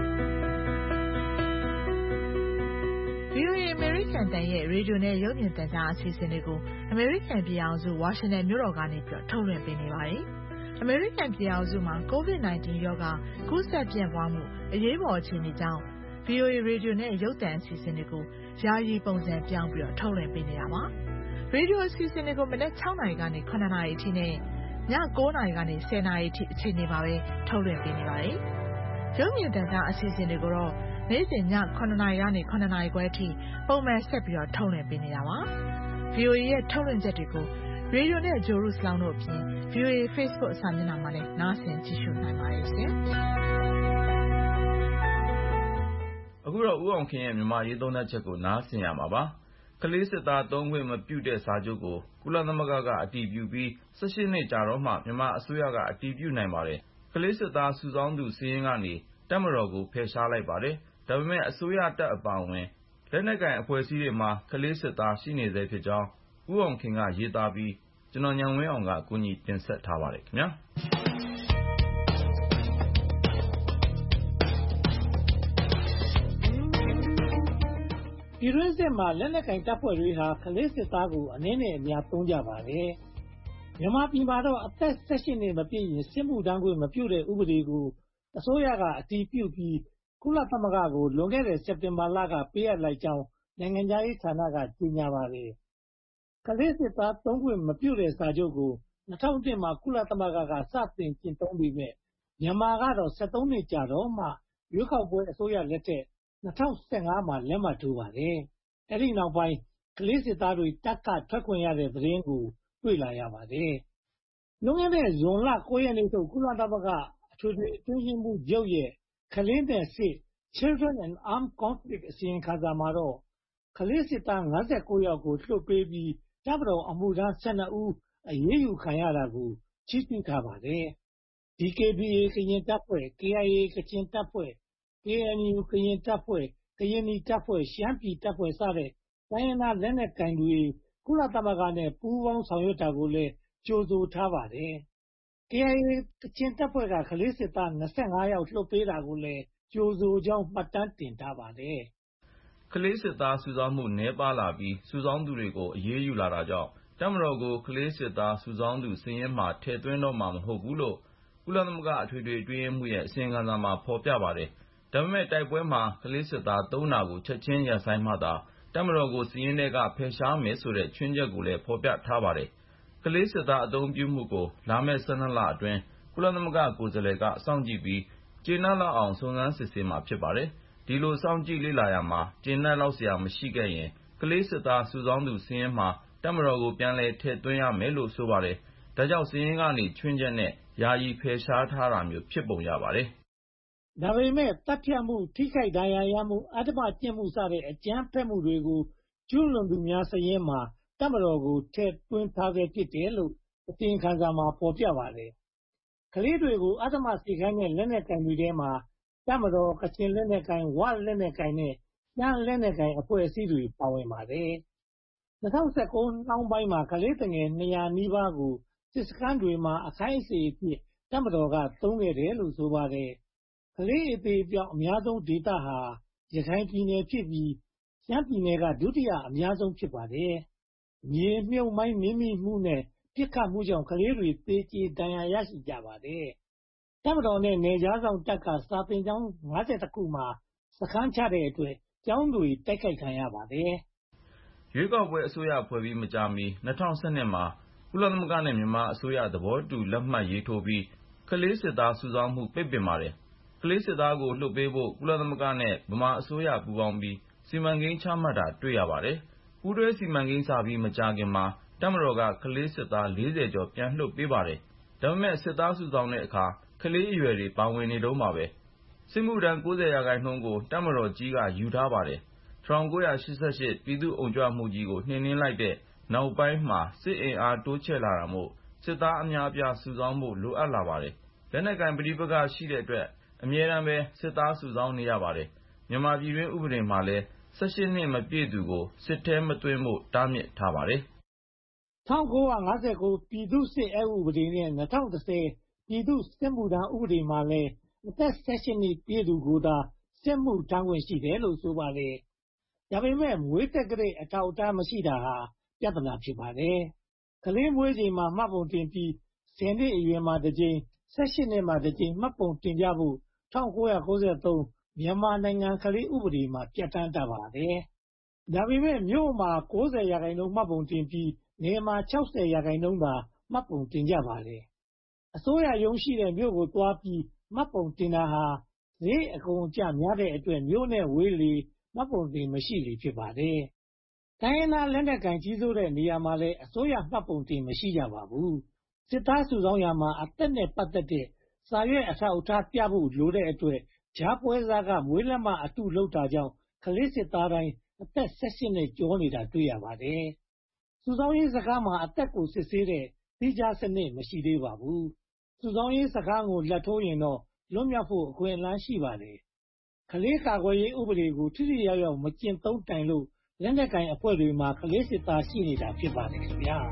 ကန်တန်ရဲ့ရေဒီယိုနဲ့ရုပ်မြင်သံကြားအစီအစဉ်တွေကိုအမေရိကန်ပြည်အောင်စုဝါရှင်တန်မြို့တော်ကနေပြီးထုတ်လွှင့်ပေးနေပါတယ်။အမေရိကန်ပြည်အောင်စုမှာ ကိုဗစ် ၁၉ ရောဂါကူးစက်ပြန့်ပွားမှုအရေးပေါ်အခြေအနေကြောင့် ဗွီအိုအေ ရေဒီယိုနဲ့ရုပ်သံအစီအစဉ်တွေကိုယာယီပုံစံပြောင်းပြီးတော့ထုတ်လွှင့်ပေးနေတာပါ။ရေဒီယိုအစီအစဉ်တွေကိုမနက် ၆ နာရီကနေ ၇ နာရီအထိနဲ့ည ၉ နာရီကနေ ၁၀ နာရီအထိအချိန်တွေမှာပဲထုတ်လွှင့်ပေးနေပါတယ်။ရုပ်မြင်သံကြားအစီအစဉ်တွေကိုတော့နေ့စဉ်ည ၇ နာရီကနေ ၇ နာရီခွဲအထိပုံမှန်ဆက်ပြီးတော့ထုတ်လွှင့်ပေးနေတာပါ။ ဗွီအိုအေရဲ့ထုတ်လွှင့်ချက်တွေကိုရေဒီယိုနဲ့ဂျိုရုစလောင်းတို့အပြင် ဗွီအိုအေ Facebook အစာမျက်နှာမှာလည်းနားဆင်ကြည့်ရှုနိုင်ပါတယ်ရှင်။အခုတော့ဦးအောင်ခင်ရဲ့မြန်မာရေးသုံးသပ်ချက်ကိုနားဆင်ရမှာပါ။ကလေးစစ်သားသုံးခွင့်မပြုတဲ့စာချုပ်ကိုကုလသမဂ္ဂကအတည်ပြုပြီး၁၈နှစ်ကြာတော့မှမြန်မာအစိုးရကအတည်ပြုနိုင်ပါတယ်။ကလေးစစ်သားစုဆောင်းသူစာရင်းကနေတပ်မတော်ကိုဖယ်ရှားလိုက်ပါတယ်။ဒါပေမဲ့အစိုးရတပ်အပါအဝင်လက်နက်ကိုင်အဖွဲ့အစည်းတွေမှာကလေးစစ်သားရှိနေဆဲဖြစ်ကြောင်းဦးအောင်ခင်ကရေးသားပြီးကျွန်တော်ဉာဏ်ဝင်းအောင်ကကူညီတင်ဆက်ထားပါတယ်ခင်ဗျာ။ပြည်တွင်းစစ်မှာလက်နက်ကိုင်တပ်ဖွဲ့တွေဟာကလေးစစ်သားကိုအနည်းနဲ့အများသုံးကြပါတယ်။မြန်မာပြည်မှာတော့အသက်၁၈နှစ်မပြည့်ရင်စစ်မှုထမ်းခွင့်မပြုတဲ့ဥပဒေကိုအစိုးရကအတည်ပြုပြီးကုလသမဂ္ဂကိုလွန်ခဲ့တဲ့စက်တင်ဘာလကပေးအပ်လိုက်ကြောင်းနိုင်ငံခြားရေးဌာနကကြေညာပါတယ်။ကလေးစစ်သားသုံးခွင့်မပြုတဲ့စာချုပ်ကို၂၀၀၁မှာကုလသမဂ္ဂကစတင်ကျင့်သုံးပေမဲ့မြန်မာကတော့၁၃နှစ်ကြာတော့မှရွေးကောက်ပွဲအစိုးရလက်ထက်၂၀၁၅မှာလက်မှတ်ထိုးပါတယ်။အဲဒီနောက်ပိုင်းကလေးစစ်သားတွေတပ်ကထွက်ခွင့်ရတဲ့သတင်းကိုတွေ့လာရပါတယ်။လွန်ခဲ့တဲ့ဇွန်လ၉ရက်နေ့ထုတ်ကုလသမဂ္ဂအထွေထွေအတွင်းရေးမှူးချုပ်ရဲ့ကလေးနဲ့စစ် Children and Armed Conflict အစီရင်ခံစာမှာတော့ကလေးစစ်သား၅၉ယောက်ကိုလွှတ်ပေးပြီးတပ်မတော်အမှုထမ်း၁၂ဦးအရေးယူခံရတာကိုချီးကျူးထားပါတယ်။ ဒီ ကေ ဘီ အေ ကရင်တပ်ဖွဲ့ ကေ အိုင် အေ ကချင်တပ်ဖွဲ့ ကေ အန် ယူ ကရင်တပ်ဖွဲ့ကရင်နီတပ်ဖွဲ့ရှမ်းပြည်တပ်ဖွဲ့စတဲ့တိုင်းရင်းသားလက်နက်ကိုင်တွေကုလသမဂ္ဂနဲ့ပူးပေါင်းဆောင်ရွက်တာကိုလည်းကြိုဆိုထားပါတယ်။ ကေ အိုင် အေ ကချင်တပ်ဖွဲ့ကကလေးစစ်သား၂၅ယောက်လွှတ်ပေးတာကိုလည်းကြိုဆိုကြောင်းမှတ်တမ်းတင်ထားပါတယ်။ကလေးစစ်သားစုဆောင်းမှုနည်းပါးလာပြီးစုဆောင်းသူတွေကိုအရေးယူလာတာကြောင့်တပ်မတော်ကိုကလေးစစ်သားစုဆောင်းသူစာရင်းမှာထည့်သွင်းတော့မှာမဟုတ်ဘူးလို့ကုလသမဂ္ဂအထွေထွေအတွင်းရေးမှူးရဲ့အစီရင်ခံစာမှာဖော်ပြပါတယ်။ဒါပေမဲ့တိုက်ပွဲမှာကလေးစစ်သားသုံးတာကိုချက်ချင်းရပ်ဆိုင်းမှသာတပ်မတော်ကိုစာရင်းထဲကဖယ်ရှားမယ်ဆိုတဲ့ခြွင်းချက်ကိုလည်းဖော်ပြထားပါတယ်။ကလေးစစ်သားအသုံးပြုမှုကိုလာမယ့်၁၂လအတွင်းကုလသမဂ္ဂကိုယ်စားလှယ်ကစောင့်ကြည့်ပြီးကျေနပ်လောက်အောင်စုံစမ်းစစ်ဆေးမှာဖြစ်ပါတယ်။ဒီလိုစောင့်ကြည့်လေ့လာရာမှာကျေနပ်လောက်စရာမရှိခဲ့ရင်ကလေးစစ်သားစုဆောင်းသူစာရင်းမှာတပ်မတော်ကိုပြန်လည်ထည့်သွင်းရမယ်လို့ဆိုပါတယ်။ဒါကြောင့်စာရင်းကနေခြွင်းချက်နဲ့ယာယီဖယ်ရှားထားတာမျိုးဖြစ်ပုံရပါတယ်။ဒါပေမဲ့တပ်ဖြတ်မှုထိခိုက်ဒဏ်ရာရမှုအဓမ္မကျင့်မှုစတဲ့အကြမ်းဖက်မှုတွေကိုကျူးလွန်သူများစာရင်းမှာတပ်မတော်ကိုထည့်သွင်းထားခဲ့ဖြစ်တယ်လို့အစီရင်ခံစာမှာဖော်ပြပါတယ်။ကလေးတွေကိုအဓမ္မစေခိုင်းတဲ့လက်နက်ကိုင်တွေထဲမှာတပ်မတော်ကချင်လက်နက်ကိုင်ဝလက်နက်ကိုင်နဲ့ရှမ်းလက်နက်ကိုင်အဖွဲ့အစည်းတွေပါဝင်ပါတယ်။၂၀၁၉နှောင်းပိုင်းမှာကလေးငယ်၂၀၀နီးပါးကိုစစ်စခန်းတွေမှာအခိုင်းအစေအဖြစ်တပ်မတော်ကသုံးခဲ့တယ်လို့ဆိုပါတယ်။ကလေးအသေးအပြောက်အများဆုံးဒေသဟာရခိုင်ပြည်နယ်ဖြစ်ပြီးရှမ်းပြည်နယ်ကဒုတိယအများဆုံးဖြစ်ပါတယ်။မြေမြုပ်မိုင်းနင်းမိမှုနဲ့ပစ်ခတ်မှုကြောင့်ကလေးတွေသေကျေဒဏ်ရာရရှိကြပါတယ်။တပ်မတော်နဲ့နယ်ခြားစောင့်တပ်ကစာသင်ကျောင်း၅၁ခုမှာစခန်းချတဲ့အတွက်ကျောင်းတွေတိုက်ခိုက်ခံရပါတယ်။ရွေးကောက်ပွဲအစိုးရဖွဲ့ပြီးမကြာမီ၂၀၁၂မှာကုလသမဂ္ဂနဲ့မြန်မာအစိုးရသဘောတူလက်မှတ်ရေးထိုးပြီးကလေးစစ်သားစုဆောင်းမှုပိတ်ပင်ပါတယ်။ကလေးစစ်သားကိုလွှတ်ပေးဖို့ကုလသမဂ္ဂနဲ့ဗမာအစိုးရပူးပေါင်းပြီးစီမံကိန်းချမှတ်တာတွေ့ရပါတယ်။ပူးတွဲစီမံကိန်းစပြီးမကြာခင်မှာတပ်မတော်ကကလေးစစ်သား၄၀ကျော်ပြန်လွှတ်ပေးပါတယ်။ဒါပေမဲ့စစ်သားစုဆောင်းတဲ့အခါကလေးအရွယ်တွေပါဝင်နေတုန်းပါပဲ။စစ်မှုထမ်း၉၀ရာခိုင်နှုန်းကိုတပ်မတော်ကြီးကယူထားပါတယ်။၁၉၈၈ပြည်သူ့အုံကြွမှုကြီးကိုနှိမ်နင်းလိုက်တဲ့နောက်ပိုင်းမှာစစ်အင်အားတိုးချဲ့လာတာမို့စစ်သားအများအပြားစုဆောင်းဖို့လိုအပ်လာပါတယ်။လက်နက်ကိုင်ပဋိပက္ခရှိတဲ့အတွက်အမြဲတမ်းပဲစစ်သားစုဆောင်းနေရပါတယ်။မြန်မာပြည်တွင်းဥပဒေမှာလည်း၁၈နှစ်မပြည့်သူကိုစစ်ထဲမသွင်းဖို့တားမြစ်ထားပါတယ်။၁၉၅၉ပြည်သူ့စစ်အက်ဥပဒေနဲ့၂၀၁၀ပြည်သူ့စစ်မှုထမ်းဥပဒေမှာလည်းအသက်၁၈နှစ်ပြည့်သူကိုသာစစ်မှုထမ်းခွင့်ရှိတယ်လို့ဆိုပါတယ်။ဒါပေမဲ့မွေးတက်ကလေးအထောက်အထားမရှိတာဟာပြဿနာဖြစ်ပါတယ်။ကလေးမွေးချိန်မှာမှတ်ပုံတင်ပြီးဆယ်နှစ်အရွယ်မှာတစ်ကြိမ်၁၈နှစ်မှာတစ်ကြိမ်မှတ်ပုံတင်ကြဖို့၁၉၉၃မြန်မာနိုင်ငံကလေးဥပဒေမှာပြဋ္ဌာန်းထားပါတယ်။ဒါပေမဲ့မြို့မှာ၉၀ရာခိုင်နှုန်းမှတ်ပုံတင်ပြီးနယ်မှာ၆၀ရာခိုင်နှုန်းသာမှတ်ပုံတင်ကြပါတယ်။အစိုးရရုံးရှိတဲ့မြို့ကိုသွားပြီးမှတ်ပုံတင်တာဟာဈေးအကုန်အကျများတဲ့အတွက်မြို့နဲ့ဝေးလေမှတ်ပုံတင်မရှိလေဖြစ်ပါတယ်။တိုင်းရင်းသားလက်နက်ကိုင်ကြီးစိုးတဲ့နေရာမှာလည်းအစိုးရမှတ်ပုံတင်မရှိကြပါဘူး။စစ်သားစုဆောင်းရာမှာအသက်နဲ့ပတ်သက်တဲ့စာရွက်အထောက်အထားပြဖို့လိုတဲ့အတွက်ကြားပွဲစားကမွေးလက်မှတ်အတုလုပ်တာကြောင့်ကလေးစစ်သားတိုင်းအသက်၁၈နှစ်ကျော်နေတာတွေ့ရပါတယ်။စုဆောင်းရေးစခန်းမှာအသက်ကိုစစ်ဆေးတဲ့သီးခြားစနစ်မရှိသေးပါဘူး။စုဆောင်းရေးစခန်းကိုလက်ထိုးရင်တော့လွတ်မြောက်ဖို့အခွင့်အလမ်းရှိပါတယ်။ကလေးကာကွယ်ရေးဥပဒေကိုထိထိရောက်ရောက်မကျင့်သုံးတိုင်လို့လက်နက်ကိုင်အဖွဲ့တွေမှာကလေးစစ်သားရှိနေတာဖြစ်ပါတယ်ခင်ဗျာ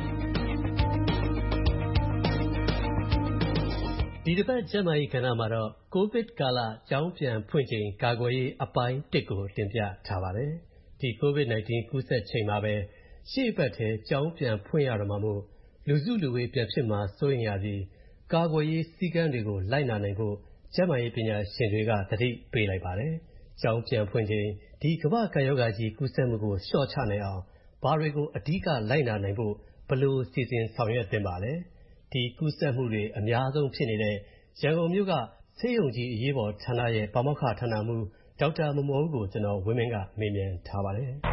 ဒီတစ်ပတ်ကျန်းမာရေးကဏ္ဍမှာတော့ကိုဗစ်ကာလကျောင်းပြန်ဖွင့်ချိန်ကာကွယ်ရေးအပိုင်းတစ်ကိုတင်ပြထားပါတယ်။ဒီကိုဗစ် -19 ကူးစက်ချိန်မှာပဲရှေ့ပတ်ထဲကျောင်းပြန်ဖွင့်ရတော့မှာမို့လူစုလူဝေးပြန်ဖြစ်မှာစိုးရင်ရပြီးကာကွယ်ရေးစည်းကမ်းတွေကိုလိုက်နာနိုင်ဖို့ကျန်းမာရေးပညာရှင်တွေကသတိပေးလိုက်ပါတယ်။ကျောင်းပြန်ဖွင့်ချိန်ဒီကမ္ဘာ့ကပ်ရောဂါကြီးကူးစက်မှုကိုလျှော့ချနိုင်အောင်ဘာတွေကိုအဓိကလိုက်နာနိုင်ဖို့ဘယ်လိုစီစဉ်ဆောင်ရွက်သင့်ပါလဲ။ဒီကူးစက်မှုတွေအများဆုံးဖြစ်နေတဲ့ရန်ကုန်မြို့ကဆေးရုံကြီးအရေးပေါ်ဌာနရဲ့ပါမောက္ခဌာနမှူးဒေါက်တာမော်မော်ဦးကိုကျွန်တော်ဝင်းမင်းကမေးမြန်းထားပါတယ်။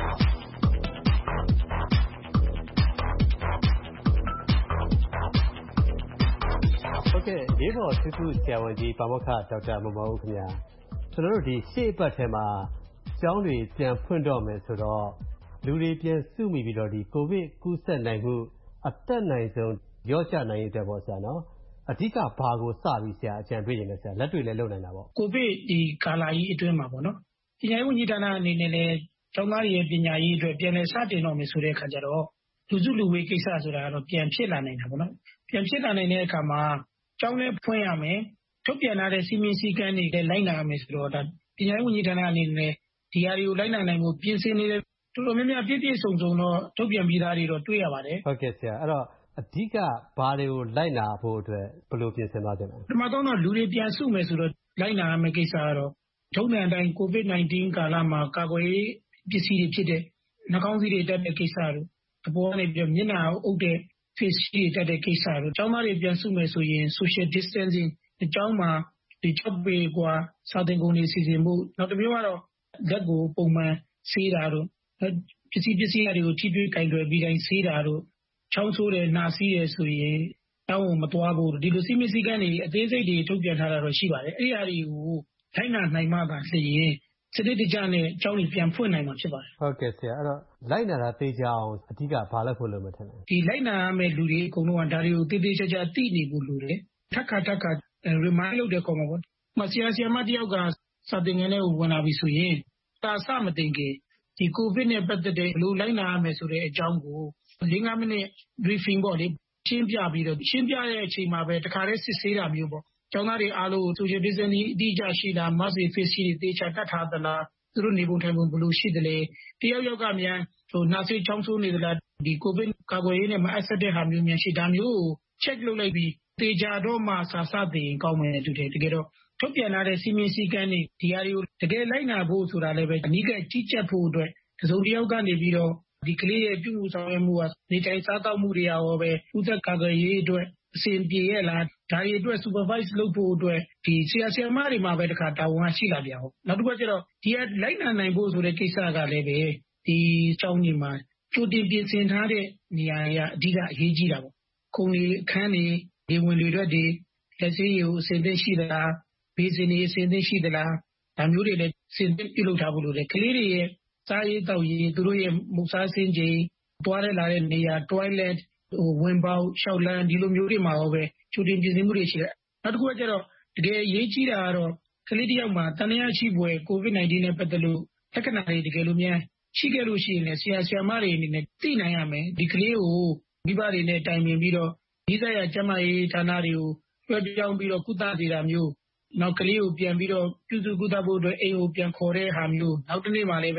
ဟုတ်ကဲ့အရေးပေါ်ထူးထူးဆရာဝန်ကြီးပါမောက္ခဒေါက်တာမော်မော်ဦးခင်ဗျာကျွန်တော်တို့ဒီရှေ့အပတ်ထဲမှာကျောင်းတွေပြန်ဖွင့်တော့မယ်ဆိုတော့လူတွေပြန်စုမိပြီးတော့ဒီကိုဗစ်ကူးစက်နိုင်မှုအသက်နိုင်ဆုံးရော့ချနိုင်ရေးအတွက်ပေါ့ဆရာနော်အဓိကဘာကိုစပြီးဆရာအကြံပေးနေလဲဆရာလက်တွေ့လည်းလုပ်နိုင်တာပေါ့ကိုဗစ်ဒီကာလကြီးအတွင်းမှာပေါ့နော်ပညာရေးဝန်ကြီးဌာနအနေနဲ့လည်းကျောင်းသားတွေရဲ့ပညာရေးအတွက်ပြန်လည်စတင်တော့မယ်ဆိုတဲ့အခါကျတော့လူစုလူဝေးကိစ္စဆိုတာကတော့ပြန်ဖြစ်လာနိုင်တာပေါ့နော်ပြန်ဖြစ်လာနိုင်တဲ့အခါမှာကျောင်းလည်းဖွင့်ရမယ်ထုတ်ပြန်လာတဲ့စီမင်းစည်းကမ်းတွေလည်းလိုက်နာရမယ်ဆိုတော့ဒါပညာရေးဝန်ကြီးဌာနအနေနဲ့ဒီဟာတွေကိုလိုက်နာနိုင်မှုပြင်ဆင်နေတဲ့တော်တော်များများပြည့်ပြည့်စုံစုံတော့ထုတ်ပြန်ပြီးသားတွေတော့တွေ့ရပါတယ်ဟုတ်ကဲ့ဆရာအဲ့တော့အဓိကဘာတွေကိုလိုက်နာဖို့အတွက်ဘယ်လိုပြင်ဆင်ပါကြလဲပထမဆုံးတော့လူတွေပြန်စုမယ်ဆိုတော့လိုက်နာရမယ့်ကိစ္စကတော့ထုံးစံအတိုင်းကိုဗစ် -19 ကာလမှာကာကွယ်ရေးပစ္စည်းတွေဖြစ်တဲ့နှာခေါင်းစည်းတွေတက်တဲ့ကိစ္စတို့အပေါ်ကနေပြီးမျက်နှာအုပ်တဲ့ face shield တွေတက်တဲ့ကိစ္စတို့ကျောင်းသားတွေပြန်စုမယ်ဆိုရင် social distancing အကျောင်းမှာဒီ၆ပေကွာစာသင်ကုန်တွေစီစဉ်မှုနောက်တစ်မျိုးကတော့လက်ကိုပုံမှန်ဆေးတာတို့ပစ္စည်းပစ္စည်းတွေကိုထိတွေ့ကင်တွယ်ပြီးတိုင်းဆေးတာတို့ချောင်းဆိုးတယ်နှာစီးတယ်ဆိုရင်တောင်းမသွားဘူးဒီလိုစီမီစည်းကမ်းတွေအသေးစိတ်တွေထုတ်ပြန်ထားတာတော့ရှိပါတယ်အဲ့ဒီအရာတွေကိုထိုင်းနာနိုင်မှသာလျှင်စနစ်တကျနဲ့အကြောင်းတွေပြန်ဖွင့်နိုင်မှာဖြစ်ပါတယ်ဟုတ်ကဲ့ဆရာအဲ့တော့လိုက်နာတာသိကြအောင်အဓိကဘာလုပ်ဖို့လုပ်မှထင်လဲဒီလိုက်နာရမယ့်လူတွေအကုန်လုံးကဒါတွေကိုတည်တည်ချာချာသိနေဖို့လိုတယ်ထပ်ခါထပ်ခါ remind လုပ်တဲ့ကောင်မှာပေါ့မဆရာဆရာမတယောက်ကစာသင်ခန်းထဲကိုဝင်လာပြီဆိုရင်တာစမတင်ခင်ဒီကိုဗစ်နဲ့ပတ်သက်တဲ့ဘယ်လိုလိုက်နာရမယ်ဆိုတဲ့အကြောင်းကို၄-၅မိနစ် briefing ပေါ့လေရှင်းပြပြီးတော့ရှင်းပြတဲ့အချိန်မှာပဲတခါတည်းစစ်ဆေးတာမျိုးပေါ့ကျောင်းသားတွေအားလုံး social distancing အတိအကျရှိလား mask တွေ face shield တွေတေချာတတ်ထားသလားသူတို့နေပုံထိုင်ပုံဘယ်လိုရှိသလဲတယောက်ယောက်ကမြန်ဟိုနှာစေးချောင်းဆိုးနေသလားဒီကိုဗစ်ကာကွယ်ရေးနဲ့မအပ်ဆက်တဲ့ဟာမျိုးမြန်ရှိတာမျိုးကို check လုပ်လိုက်ပြီးတေချာတော့မှစာစတင်ကောင်းမယ်တူတယ်တကယ်တော့ထုတ်ပြန်လာတဲ့စီမင်းစည်းကမ်းတွေဒီဟာတွေကိုတကယ်လိုက်နာဖို့ဆိုတာလည်းပဲအနည်းကကြီးကြပ်ဖို့အတွက်တစုံတစ်ယောက်ကနေပြီးတော့ဒီကလေးရဲ့ပြုမှုဆောင်ရွက်မှုကနေတိုင်းစားတောက်မှုတွေရောပဲဥသက်ကာကွယ်ရေးအတွက်အစဉ်ပြေရဲ့လားဒါတွေအတွက် supervise လုပ်ဖို့အတွက်ဒီဆရာဆရာမတွေမှာပဲတခါတာဝန်ရှိလာပြန်ဟုတ်နောက်တစ်ခါကျတော့ဒီကလိုက်နာနိုင်ဖို့ဆိုတဲ့ကိစ္စကလည်းပဲဒီကျောင်းကြီးမှာကြိုတင်ပြင်ဆင်ထားတဲ့နေရာတွေကအဓိကအရေးကြီးတာပေါ့ခုံတွေအခန်းတွေဒီဝင်တွေအတွက်ဒီလက်စေးကိုအစဉ်သင့်ရှိသလားဘေးစင်တွေအစဉ်သင့်ရှိသလားဒါမျိုးတွေလည်းစဉ်သင့်ပြုလုပ်ထားဖို့လိုတယ်ကလေးတွေရဲ့စားရေးတောက်ရေးသူတို့ရဲ့မုတ်စားစင်းချိန်တွားရလာတဲ့နေရာ toilet ဟိုဝင်ပေါက်ရှောက်လန်းဒီလိုမျိုးတွေမှာရောပဲချူတင်ပြင်ဆင်မှုတွေရှိတယ်နောက်တစ်ခုကကျတော့တကယ်ရေးကြီးတာကတော့ကလေးတစ်ယောက်မှာတန်လျာရှိပွဲကိုဗစ် -19 နဲ့ပတ်သက်လို့လက္ခဏာတွေတကယ်လို့များရှိခဲ့လို့ရှိရင်လည်းဆရာဆရာမတွေအနေနဲ့သိနိုင်ရမယ်ဒီကလေးကိုမိဘတွေနဲ့တိုင်ပင်ပြီးတော့ဒီဆိုင်ရာကျန်းမာရေးဌာနတွေကိုလွှဲပြောင်းပြီးတော့ကုသစေတာမျိုးနောက်ကလေးကိုပြန်ပြီးတော့ပြုစုကုသဖို့အတွက်အိမ်ကိုပြန်ခေါ်တဲ့ဟာမျိုးနောက်တစ်နေ့မှလည်းပဲ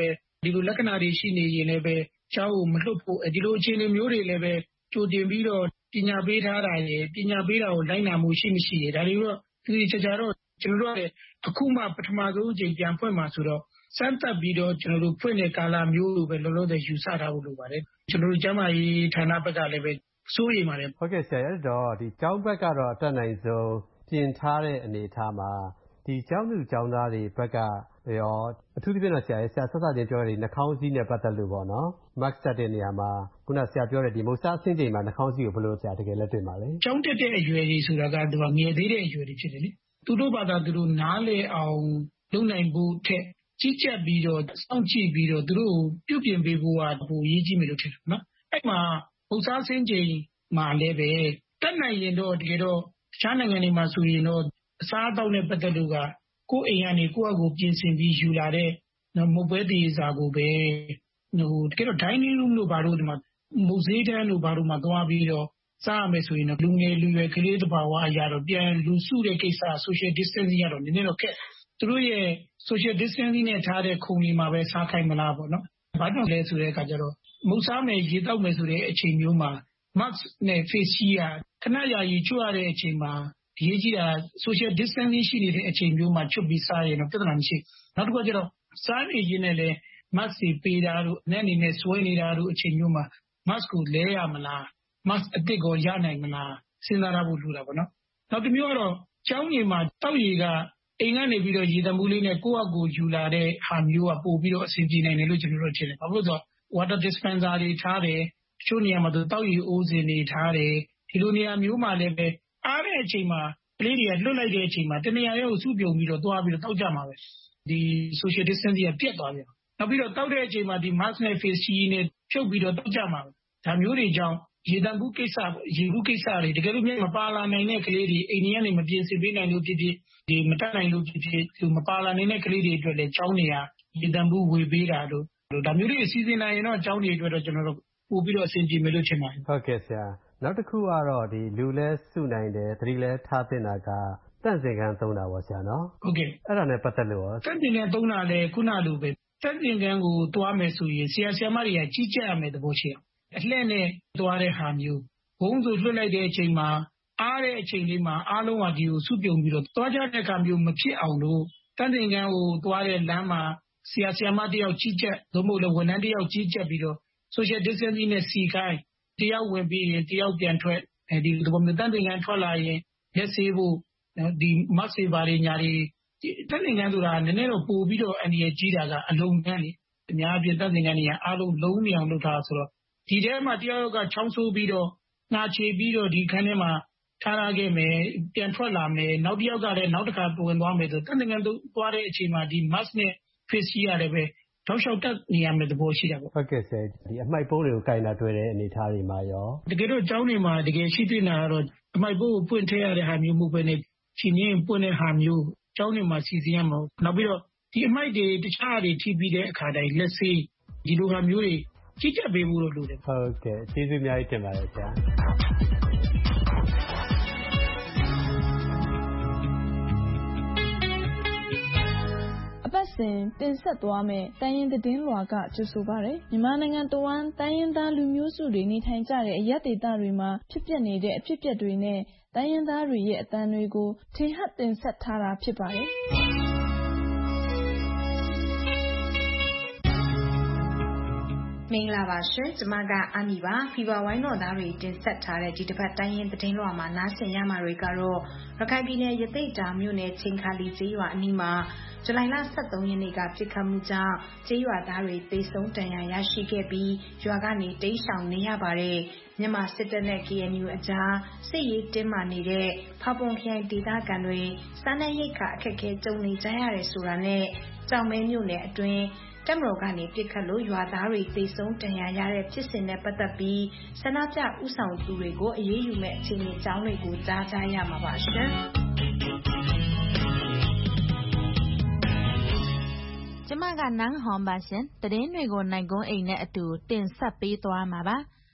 ဒီလိုလက္ခဏာတွေရှိနေရင်လည်းပဲကျောင်းကိုမလွတ်ဖို့ဒီလိုအခြေအနေမျိုးတွေလည်းပဲကြိုတင်ပြီးတော့ပညာပေးထားတာရယ်ပညာပေးတာကိုလိုက်နာမှုရှိမရှိရယ်ဒါတွေတော့ဒီချာချာတော့ကျွန်တော်တို့ကအခုမှပထမဆုံးအချိန်ပြန်ဖွင့်မှာဆိုတော့စမ်းသပ်ပြီးတော့ကျွန်တော်တို့ဖွင့်တဲ့ကာလမျိုးလိုပဲလုံးလုံးတဲ့ယူဆထားဖို့လိုပါတယ်ကျွန်တော်တို့ကျန်းမာရေးဌာနဘက်ကလည်းပဲစိုးရိမ်ပါတယ်ဟုတ်ကဲ့ဆရာအဲ့တော့ဒီကျောင်းဘက်ကတော့အတက်နိုင်ဆုံးပြင်ထားတဲ့အနေအထားမှာဒီကျောင်းသူကျောင်းသားတွေဘက်ကရောအထူးသဖြင့်တော့ဆရာဆရာဆက်ဆက်ချင်းပြောရတဲ့နှာခေါင်းစည်းနဲ့ပတ်သက်လို့ပေါ့နော် mask တက်တဲ့နေရာမှာခုနဆရာပြောတဲ့ဒီမုတ်စားဆင်းချိန်မှာနှာခေါင်းစည်းကိုဘယ်လိုဆရာတကယ်လက်တွေ့မှာလဲကျောင်းတက်တဲ့အရွယ်ကြီးဆိုတာကသူကငယ်သေးတဲ့အရွယ်တွေဖြစ်တယ်လေသူတို့ဘာသာသူတို့နားလေအောင်လုပ်နိုင်ဖို့ထက်ကြီးကြပ်ပြီးတော့စောင့်ကြည့်ပြီးတော့သူတို့ပြုပြင်ပေးဖို့ကပိုအရေးကြီးမယ်လို့ထင်တယ်နော်အဲ့မှာမုတ်စားဆင်းချိန်မှာလည်းပဲတက်နိုင်ရင်တော့တကယ်တော့တခြားနိုင်ငံတွေမှာဆိုရင်တော့အစားအသောက်နဲ့ပတ်သက်လို့ကကိုယ်အိမ်ကနေကိုယ့်အကူပြင်ဆင်ပြီးယူလာတဲ့မုတ်ပဲတည်စာကိုပဲဟိုတကယ်တော့ dining room လို့ဘာလို့ဒီမှာမုတ်ဈေးတန်းလို့ဘာလို့မှသွားပြီးတော့စားရမယ်ဆိုရင်တော့လူငယ်လူရွယ်ကလေးတစ်ပါးဝါအရာတော့ပြန်လူစုတဲ့ကိစ္စ social distancing ကတော့နည်းနည်းတော့ခက်သူတို့ရဲ့ social distancing နဲ့ထားတဲ့ခုံတွေမှာပဲစားခိုင်းမလားပေါ့နော်ဘာကြောင့်လဲဆိုတဲ့အခါကျတော့မုတ်စားမယ်ရေတောက်မယ်ဆိုတဲ့အချိန်မျိုးမှာ mask နဲ့ face shield ခဏရာကြီးချွတ်ရတဲ့အချိန်မှာအရေးကြီးတာ social distancing ရှိနေတဲ့အချိန်မျိုးမှာချွတ်ပြီးစားရင်တော့ပြဿနာမရှိနောက်တစ်ခါကျတော့စားနေရင်းနဲ့လည်း mask တွေပေးတာတို့နဲ့အနေနဲ့ဆွဲနေတာတို့အချိန်မျိုးမှာ mask ကိုလဲရမလား mask အစ်စ်ကိုရနိုင်မလားစဉ်းစားရဖို့လိုတာပေါ့နော်နောက်တစ်မျိုးကတော့ကျောင်းကြီးမှာတောက်ရည်ကအိမ်ကနေပြီးတော့ရေတံမှုလေးနဲ့ကိုယ့်အကူယူလာတဲ့ဟာမျိုးကပို့ပြီးတော့အဆင်ပြေနိုင်တယ်လို့ကျွန်တော်တို့ထင်တယ်ဘာလို့လဲဆိုတော့ water dispenser တွေထားတယ်တချို့နေရာမှာတောက်ရည်အိုးစင်တွေထားတယ်ဒီလိုနေရာမျိုးမှာလည်းပဲအားတဲ့အချိန်မှာကလေးတွေကလွတ်လိုက်တဲ့အချိန်မှာတနေရာရဲ့ကိုစုပြုံပြီးတော့သွားပြီးတော့တောက်ကြမှာပဲဒီ social distancing ကပြတ်သွားပြန်နောက်ပြီးတော့တောက်တဲ့အချိန်မှာဒီ mask နဲ့ face shield နဲ့ဖြုတ်ပြီးတော့တောက်ကြမှာပဲဒါမျိုးတွေကြောင့်ရေတံမှုကိစ္စရေဘူးကိစ္စတွေတကယ်လို့မပါလာနိုင်တဲ့ကလေးတွေအိမ်ကြီးကနေမပြင်ဆင်ပေးနိုင်လို့ဖြစ်ဖြစ်ဒီမတက်နိုင်လို့ဖြစ်ဖြစ်သူမပါလာနိုင်တဲ့ကလေးတွေအတွက်လည်းကျောင်းနေရရေတံမှုဝေပေးတာတို့ဒါမျိုးတွေအစီအစဉ်နိုင်ရင်တော့ကျောင်းတွေအတွက်တော့ကျွန်တော်တို့ပို့ပြီးတော့အဆင်ပြေမယ်လို့ထင်ပါတယ်ဟုတ်ကဲ့ဆရာနောက်တစ်ခုကတော့ဒီလူလဲစုနိုင်တယ်သတိလဲထားသင့်တာကတန့်စင်ခန်းသုံးတာပေါ့ဆရာနော်ဟုတ်ကဲ့အဲ့ဒါနဲ့ပတ်သက်လို့ရောတန့်စင်ခန်းသုံးတာလဲခုနလိုပဲတန့်စင်ခန်းကိုသွားမယ်ဆိုရင်ဆရာဆရာမတွေကကြီးကြပ်ရမယ်သဘောရှိအောင်အလှည့်နဲ့သွားတဲ့ဟာမျိုးဘုံဆိုလွှတ်လိုက်တဲ့အချိန်မှာအားတဲ့အချိန်လေးမှာအားလုံးကဒီကိုစုပြုံပြီးတော့သွားကြတဲ့အခါမျိုးမဖြစ်အောင်လို့တန့်စင်ခန်းကိုသွားတဲ့လမ်းမှာဆရာဆရာမတယောက်ကြီးကြပ်သို့မဟုတ်လည်းဝန်ထမ်းတယောက်ကြီးကြပ်ပြီးတော့ social distancing နဲ့စီခိုင်းတယောက်ဝင်ပြီးရင်တယောက်ပြန်ထွက်အဲဒီဒီပုံမျိုးတန့်စင်ခန်းထွက်လာရင်လက်ဆေးဖို့ဒီ mask တွေဘာတွေညာတွေတန့်စင်ခန်းဆိုတာနည်းနည်းတော့ပို့ပြီးတော့အန္တရာယ်ကြီးတာကအလုံးခန်းလေအများအပြားတန့်စင်ခန်းတွေကအားလုံးလုံးမြအောင်လုပ်ထားဆိုတော့ဒီထဲမှာတယောက်ကချောင်းဆိုးပြီးတော့ငှာချေပြီးတော့ဒီခန်းထဲမှာထားရခဲ့မယ်ပြန်ထွက်လာမယ်နောက်တစ်ယောက်ကလည်းနောက်တစ်ခါဝင်သွားမယ်ဆိုတန့်စင်ခန်းသွားတဲ့အချိန်မှာဒီ mask နဲ့ face shield ရတယ်ပဲထောက်လျှောက်တက်နေရမယ်သဘောရှိတာပေါ့ဟုတ်ကဲ့ဆရာဒီအမိုက်ပိုးတွေကိုကင်တာတွေ့တဲ့အနေအထားတွေမှာရောတကယ်တော့ကျောင်းတွေမှာတကယ်ရှိသင့်တာကတော့အမိုက်ပိုးကိုပွင့်ထည့်ရတဲ့ဟာမျိုးမဟုတ်ဘဲနဲ့ချင်းချင်းပွင့်တဲ့ဟာမျိုးကျောင်းတွေမှာစီစဉ်ရမှာနောက်ပြီးတော့ဒီအမိုက်တွေတခြားတွေထိပြီးတဲ့အခါတိုင်းလက်ဆေးဒီလိုဟာမျိုးတွေကြီးကြပ်ပေးဖို့လိုတယ်ဟုတ်ကဲ့ကျေးဇူးအများကြီးတင်ပါတယ်ဆရာအပတ်စဉ်တင်ဆက်သွားမယ့်တိုင်းရင်းသတင်းလွှာကကြိုဆိုပါရယ်မြန်မာနိုင်ငံတဝန်းတိုင်းရင်းသားလူမျိုးစုတွေနေထိုင်ကြတဲ့အရပ်ဒေသတွေမှာဖြစ်ပျက်နေတဲ့အဖြစ်အပျက်တွေနဲ့တိုင်းရင်းသားတွေရဲ့အသံတွေကိုထင်ဟပ်တင်ဆက်ထားတာဖြစ်ပါတယ်မင်္ဂလာပါရှင်ကျမကအမီပါဖီဗာဝိုင်းတော်သားတွေတင်ဆက်ထားတဲ့ဒီတစ်ပတ်တိုင်းရင်းသတင်းလွှာမှာနားဆင်ရမှာတွေကတော့ရခိုင်ပြည်နယ်ရသေ့တောင်မြို့နယ်ချင်းခါလီကျေးရွာအနီးမှာဇူလိုင်လဆယ့်သုံးရက်နေ့ကပြစ်ခတ်မှုကြောင့်ကျေးရွာသားတွေသေဆုံးဒဏ်ရာရရှိခဲ့ပြီးရွာကနေတိမ်းရှောင်နေရပါတယ်မြန်မာစစ်တပ်နဲ့ ကေအန်ယူ အကြားစစ်ရေးတင်းမာနေတဲ့ဖာပွန်ခရိုင်ဒေသခံတွေစားနပ်ရိက္ခာအခက်အခဲကြုံနေကြရတယ်ဆိုတာနဲ့ကြောင်မဲမြို့နယ်အတွင်းတပ်မတော်ကနေပြစ်ခတ်လို့ရွာသားတွေသေဆုံးဒဏ်ရာရတဲ့ဖြစ်စဉ်နဲ့ပတ်သက်ပြီးဆန္ဒပြဥဆောင်သူတွေကိုအရေးယူမဲ့အခြေအနေအကြောင်းတွေကိုကြားကြရမှာပါရှင်ကျမကနန်းဟွန်ပါရှင်သတင်းတွေကိုနိုင်ကွန်းအိမ်နဲ့အတူတင်ဆက်ပေးသွားမှာပါ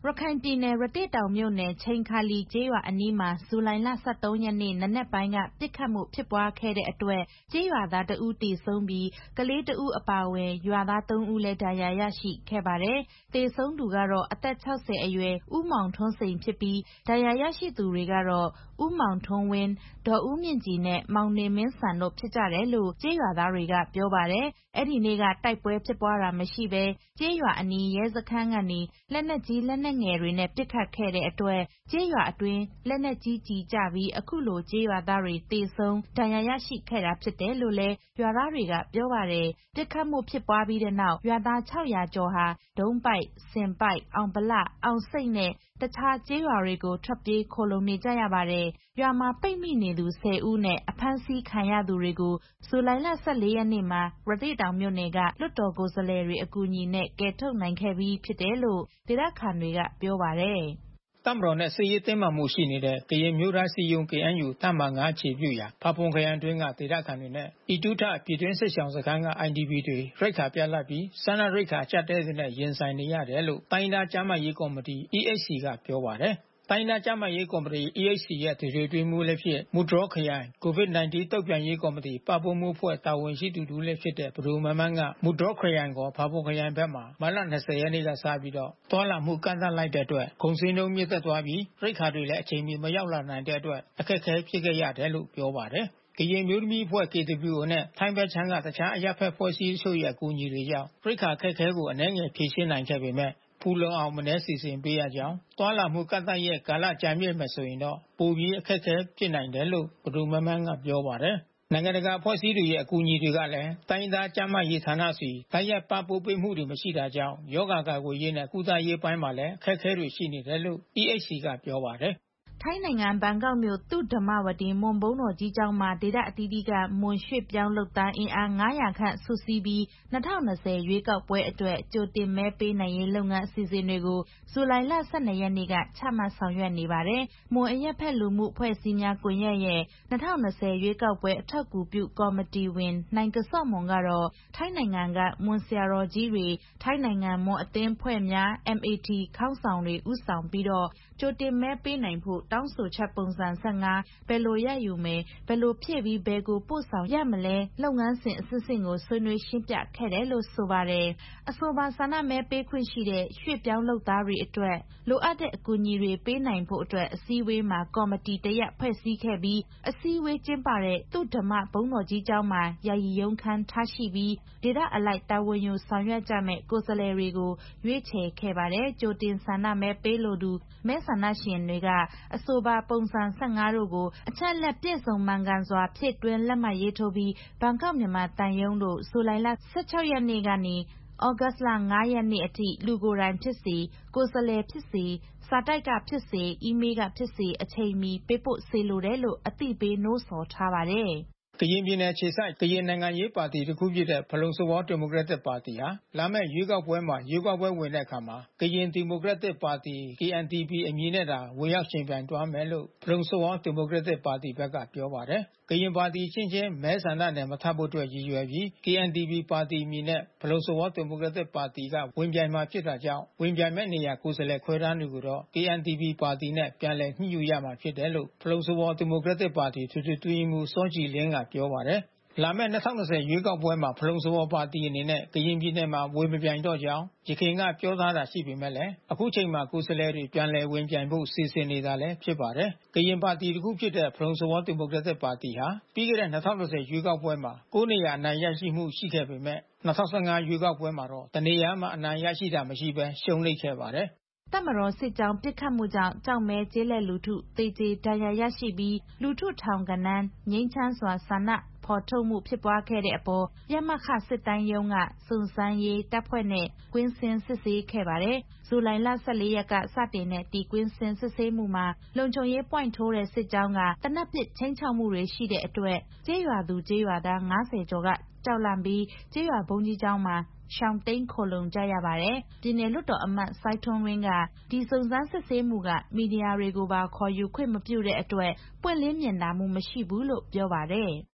ရခိုင်ပြည်နယ်ရသေ့တောင်မြို့နယ်ချိန်ခါလီကျေးရွာအနီးမှာဇူလိုင်လ ၁၃ ရက်နေ့နံနက်ပိုင်းကပစ်ခတ်မှုဖြစ်ပွားခဲ့တဲ့အတွက်ကျေးရွာသားတဦးသေဆုံးပြီးကလေးတဦးအပါအဝင်ရွာသားသုံးဦးလည်းဒဏ်ရာရရှိခဲ့ပါတယ်။သေဆုံးသူကတော့အသက် ၆၀ အရွယ်ဦးမောင်ထွန်းစိန်ဖြစ်ပြီးဒဏ်ရာရရှိသူတွေကတော့ဦးမောင်ထွန်းဝင်း၊ဒေါ်ဦးမြင့်ကြည်နဲ့မောင်နေမင်းစံတို့ဖြစ်ကြတယ်လို့ကျေးရွာသားတွေကပြောပါတယ်။အဲ့ဒီနေ့ကတိုက်ပွဲဖြစ်ပွားတာမရှိဘဲကျေးရွာအနီးရဲစခန်းကနေလက်နက်ကြီးလက်နက်ငယ်တွေနဲ့ပစ်ခတ်ခဲ့တဲ့အတွက်ကျေးရွာအတွင်းလက်နက်ကြီးကျည်ကျပြီးအခုလိုကျေးရွာသားတွေသေဆုံးဒဏ်ရာရရှိခဲ့တာဖြစ်တယ်လို့လည်းရွာသားတွေကပြောပါတယ်။ပစ်ခတ်မှုဖြစ်ပွားပြီးတဲ့နောက်ရွာသား ၆၀၀ ကျော်ဟာဒုံးပိုက်၊စင်ပိုက်၊အောင်ဗလ၊အောင်စိတ်နဲ့တခြားကျေးရွာတွေကိုထွက်ပြေးခိုလှုံနေကြရပါတယ်။ရွာမှာပိတ်မိနေသူ ဆယ်ဦးနဲ့အဖမ်းဆီးခံရသူတွေကိုဇူလိုင်လ ၁၄ ရက်နေ့မှာရသေ့တောင်မြို့နယ်ကလွှတ်တော်ကိုယ်စားလှယ်တွေအကူအညီနဲ့ကယ်ထုတ်နိုင်ခဲ့ပြီးဖြစ်တယ်လို့ဒေသခံတွေကပြောပါတယ်။တပ်မတော်နဲ့စစ်ရေးတင်းမာမှုရှိနေတဲ့ကရင်မျိုးသားစီယုံ ကေအန်ယူ တပ်မဟာ အခြေပြုရာဖာပွန်ခရိုင်အတွင်းကဒေသခံတွေနဲ့ဤတုထပြည်တွင်းစစ်ရှောင်စခန်းက အိုင်ဒီပီ တွေရိက္ခာပြတ်လပ်ပြီးစားနပ်ရိက္ခာအကျပ်အတည်းတွေနဲ့ရင်ဆိုင်နေရတယ်လို့တိုင်းရင်းသားကျန်းမာရေးကော်မတီ အီးအိတ်စီ ကပြောပါတယ်။ တိုင်းရင်းသားကျန်းမာရေးကော်မတီ အီးအိတ်စီ ရဲ့အထွေထွေအတွင်းရေးမှူးလည်းဖြစ်မူတြော်ခရိုင် ကိုဗစ် ၁၉ တုံ့ပြန်ရေးကော်မတီပံ့ပိုးမှုအဖွဲ့တာဝန်ရှိသူတဦးလည်းဖြစ်တဲ့ပဒိုမန်းမန်းကမူတြော်ခရိုင်ခေါ် ဖာပွန်ခရိုင်ဘက်မှာမတ်လ ၂၀ ရက်နေ့ကစပြီးသွားလာမှုကန့်သတ်လိုက်တဲ့အတွက်ကုန်ဈေးနှုန်းမြင့်တက်သွားပြီးရိက္ခာတွေလည်းအချိန်မီမရောက်လာနိုင်တဲ့အတွက်အခက်ခဲဖြစ်ခဲ့ရတယ်လို့ပြောပါတယ်။ ကရင်မျိုးသမီးအဖွဲ့ ကေဒဘလျူအို နဲ့ထိုင်းဘက်ခြမ်းကတခြားအရပ်ဘက်အဖွဲ့အစည်းတချို့ရဲ့အကူအညီတွေကြောင့်ရိက္ခာအခက်ခဲကိုအနည်းငယ်ဖြေရှင်းနိုင်ခဲ့ပေမဲ့ဖူလုံအောင်မနည်းစီစဉ်ပေးရကြောင်းသွားလာမှုကန့်သတ်ရက်ကာလကြာမြင့်မယ်ဆိုရင်တော့ပိုပြီးအခက်ခဲဖြစ်နိုင်တယ်လို့ပဒိုမန်းမန်းကပြောပါတယ်။ နိုင်ငံတကာအဖွဲ့အစည်းတွေရဲ့အကူအညီတွေကလည်းတိုင်းရင်းသားကျန်းမာရေးဌာနဆီတိုက်ရိုက်ပံ့ပိုးပေးမှုတွေမရှိတာကြောင့်ရောဂါကာကွယ်ရေးနဲ့ကုသရေးပိုင်းမှာလည်းအခက်ခဲတွေရှိနေတယ်လို့ အီးအိတ်စီ ကပြောပါတယ်။ထိုင်းနိုင်ငံဘန်ကောက်မြို့သုဓမ္မဝတီမွန်ဘုန်းတော်ကြီးကျောင်းမှာဒေသအသီးသီးကမွန်ရွှေ့ပြောင်းလုပ်သားအင်အား ၅၀၀ ခန့်စုစည်းပြီး၂၀၂၀ရွေးကောက်ပွဲအတွက်ကြိုတင်မဲပေးနိုင်ရေးလုပ်ငန်းအစီအစဉ်တွေကိုဇူလိုင်လ ၁၂ ရက်နေ့ကချမှတ်ဆောင်ရွက်နေပါတယ်။မွန်အရပ်ဘက်လူမှုအဖွဲ့အစည်းများကွန်ရက်ရဲ့၂၀၂၀ရွေးကောက်ပွဲအထောက်အကူပြုကော်မတီဝင်နိုင်ကဆော့မွန်ကတော့ထိုင်းနိုင်ငံကမွန်ဆရာတော်ကြီးတွေထိုင်းနိုင်ငံမွန်အသင်းအဖွဲ့များ အမ် အေ တီ ခေါင်းဆောင်တွေဦးဆောင်ပြီးကြိုတင်မဲပေးနိုင်ဖို့တောင်းဆိုချက်ပုံစံ ၁၅ ဘယ်လိုရယူမယ်ဘယ်လိုဖြည့်ပြီးဘယ်ကိုပို့ဆောင်ရမလဲလုပ်ငန်းစဉ်အဆင့်ဆင့်ကိုဆွေးနွေးရှင်းပြခဲ့တယ်လို့ဆိုပါတယ်။အဆိုပါဆန္ဒမဲပေးခွင့်ရှိတဲ့ရွှေ့ပြောင်းလုပ်သားတွေအတွက်လိုအပ်တဲ့အကူအညီတွေပေးနိုင်ဖို့အတွက်အစည်းအဝေးမှာကော်မတီတရပ်ဖွဲ့စည်းခဲ့ပြီးအစည်းအဝေးကျင်းပတဲ့သုဓမ္မဘုန်းတော်ကြီးကျောင်းမှာယာယီရုံးခန်းထားရှိပြီးဒေသအလိုက်တာဝန်ယူဆောင်ရွက်ကြမယ့်ကိုယ်စားလှယ်တွေကိုရွေးချယ်ခဲ့ပါတယ်။ကြိုတင်ဆန္ဒမဲပေးလိုသူမဲဆန္ဒရှင်တွေကအဆိုပါပုံစံ ၁၅ တို့ကိုအချက်အလက်ပြည့်စုံမှန်ကန်စွာဖြည့်သွင်းလက်မှတ်ရေးထိုးပြီးဘန်ကောက်မြန်မာသံရုံးသို့ဇူလိုင်လ ၁၆ ရက်နေ့ကနေသြဂုတ်လ ၅ ရက်နေ့အထိလူကိုယ်တိုင်ဖြစ်စေကိုယ်စားလှယ်ဖြစ်စေစာတိုက်ကဖြစ်စေအီးမေးလ်ကဖြစ်စေအချိန်မီပေးပို့စေလိုတယ်လို့အသိပေးနှိုးဆော်ထားပါတယ်။ ကရင်ပြည်နယ်အခြေစိုက်ကရင်နိုင်ငံရေးပါတီတခုဖြစ်တဲ့ဖလုံစဝေါဒီမိုကရက်တစ်ပါတီဟာလာမယ့်ရွေးကောက်ပွဲမှာရွေးကောက်ပွဲဝင်တဲ့အခါမှာကရင်ဒီမိုကရက်တစ်ပါတီ ကေအန်ဒီပီ အမည်နဲ့သာဝင်ရောက်ယှဉ်ပြိုင်သွားမယ်လို့ဖလုံစဝေါဒီမိုကရက်တစ်ပါတီဘက်ကပြောပါတယ်။ ကရင်ပါတီအချင်းချင်းမဲဆန္ဒနယ်မထပ်ဖို့အတွက်ရည်ရွယ်ပြီး ကေအန်ဒီပီ ပါတီအမည်နဲ့ဖလုံစဝေါဒီမိုကရက်တစ်ပါတီကဝင်ပြိုင်မှာဖြစ်တာကြောင့်ဝင်ပြိုင်မဲ့နေရာကိုယ်စားလှယ်ခွဲတမ်းတွေကိုတော့ ကေအန်ဒီပီ ပါတီနဲ့ပြန်လည်ညှိယူရမှာဖြစ်တယ်လို့ဖလုံစဝေါဒီမိုကရက်တစ်ပါတီအထွေထွေအတွင်းရေးမှူးစောကြည်လင်းကပြောပါတယ်။ လာမယ့်၂၀၂၀ရွေးကောက်ပွဲမှာဖလုံစဝေါပါတီအနေနဲ့ကရင်ပြည်နယ်မှာဝင်မပြိုင်တော့ကြောင်းယခင်ကပြောထားတာရှိပေမဲ့အခုချိန်မှာကိုယ်စားလှယ်တွေပြန်လည်ဝင်ပြိုင်ဖို့စီစဉ်နေတာလည်းဖြစ်ပါတယ်။ ကရင်ပါတီတခုဖြစ်တဲ့ဖလုံစဝေါဒီမိုကရက်တစ်ပါတီဟာပြီးခဲ့တဲ့၂၀၂၀ရွေးကောက်ပွဲမှာ ၉ နေရာအနိုင်ရရှိမှုရှိခဲ့ပေမဲ့၂၀၁၅ရွေးကောက်ပွဲမှာတော့တနေရာမှအနိုင်ရရှိတာမရှိဘဲရှုံးနိမ့်ခဲ့ပါတယ်။ တပ်မတော်စစ်ကြောင်းပစ်ခတ်မှုကြောင့်ကျောက်မဲကျေးလက်လူထုသေကြေဒဏ်ရာရရှိပြီးလူထုထောင်ဂဏန်းငြိမ်းချမ်းစွာဆန္ဒဖော်ထုတ်မှုဖြစ်ပွားခဲ့တဲ့အပေါ်ရမခစစ်တိုင်းရုံးကစုံစမ်းရေးတပ်ဖွဲ့နဲ့ကွင်းဆင်းစစ်ဆေးခဲ့ပါတယ်။ဇူလိုင်လ ၁၄ ရက်ကစတင်တဲ့ဒီကွင်းဆင်းစစ်ဆေးမှုမှာလုံခြုံရေးပွိုင့်ထိုးတဲ့စစ်ကြောင်းကသေနတ်ပစ်ခြိမ်းခြောက်မှုတွေရှိတဲ့အတွက်ကျေးရွာသူကျေးရွာသား ၅၀ ကျော်ကကြောက်လန့်ပြီးကျေးရွာဘုန်းကြီးကျောင်းမှာရှောင်တိမ်းခိုလှုံကြရပါတယ်။ပြည်နယ်လွှတ်တော်အမတ်စိုင်းထွန်းဝင်းကဒီစုံစမ်းစစ်ဆေးမှုကမီဒီယာတွေကိုပါခေါ်ယူခွင့်မပြုတဲ့အတွက်ပွင့်လင်းမြင်သာမှုမရှိဘူးလို့ပြောပါတယ်။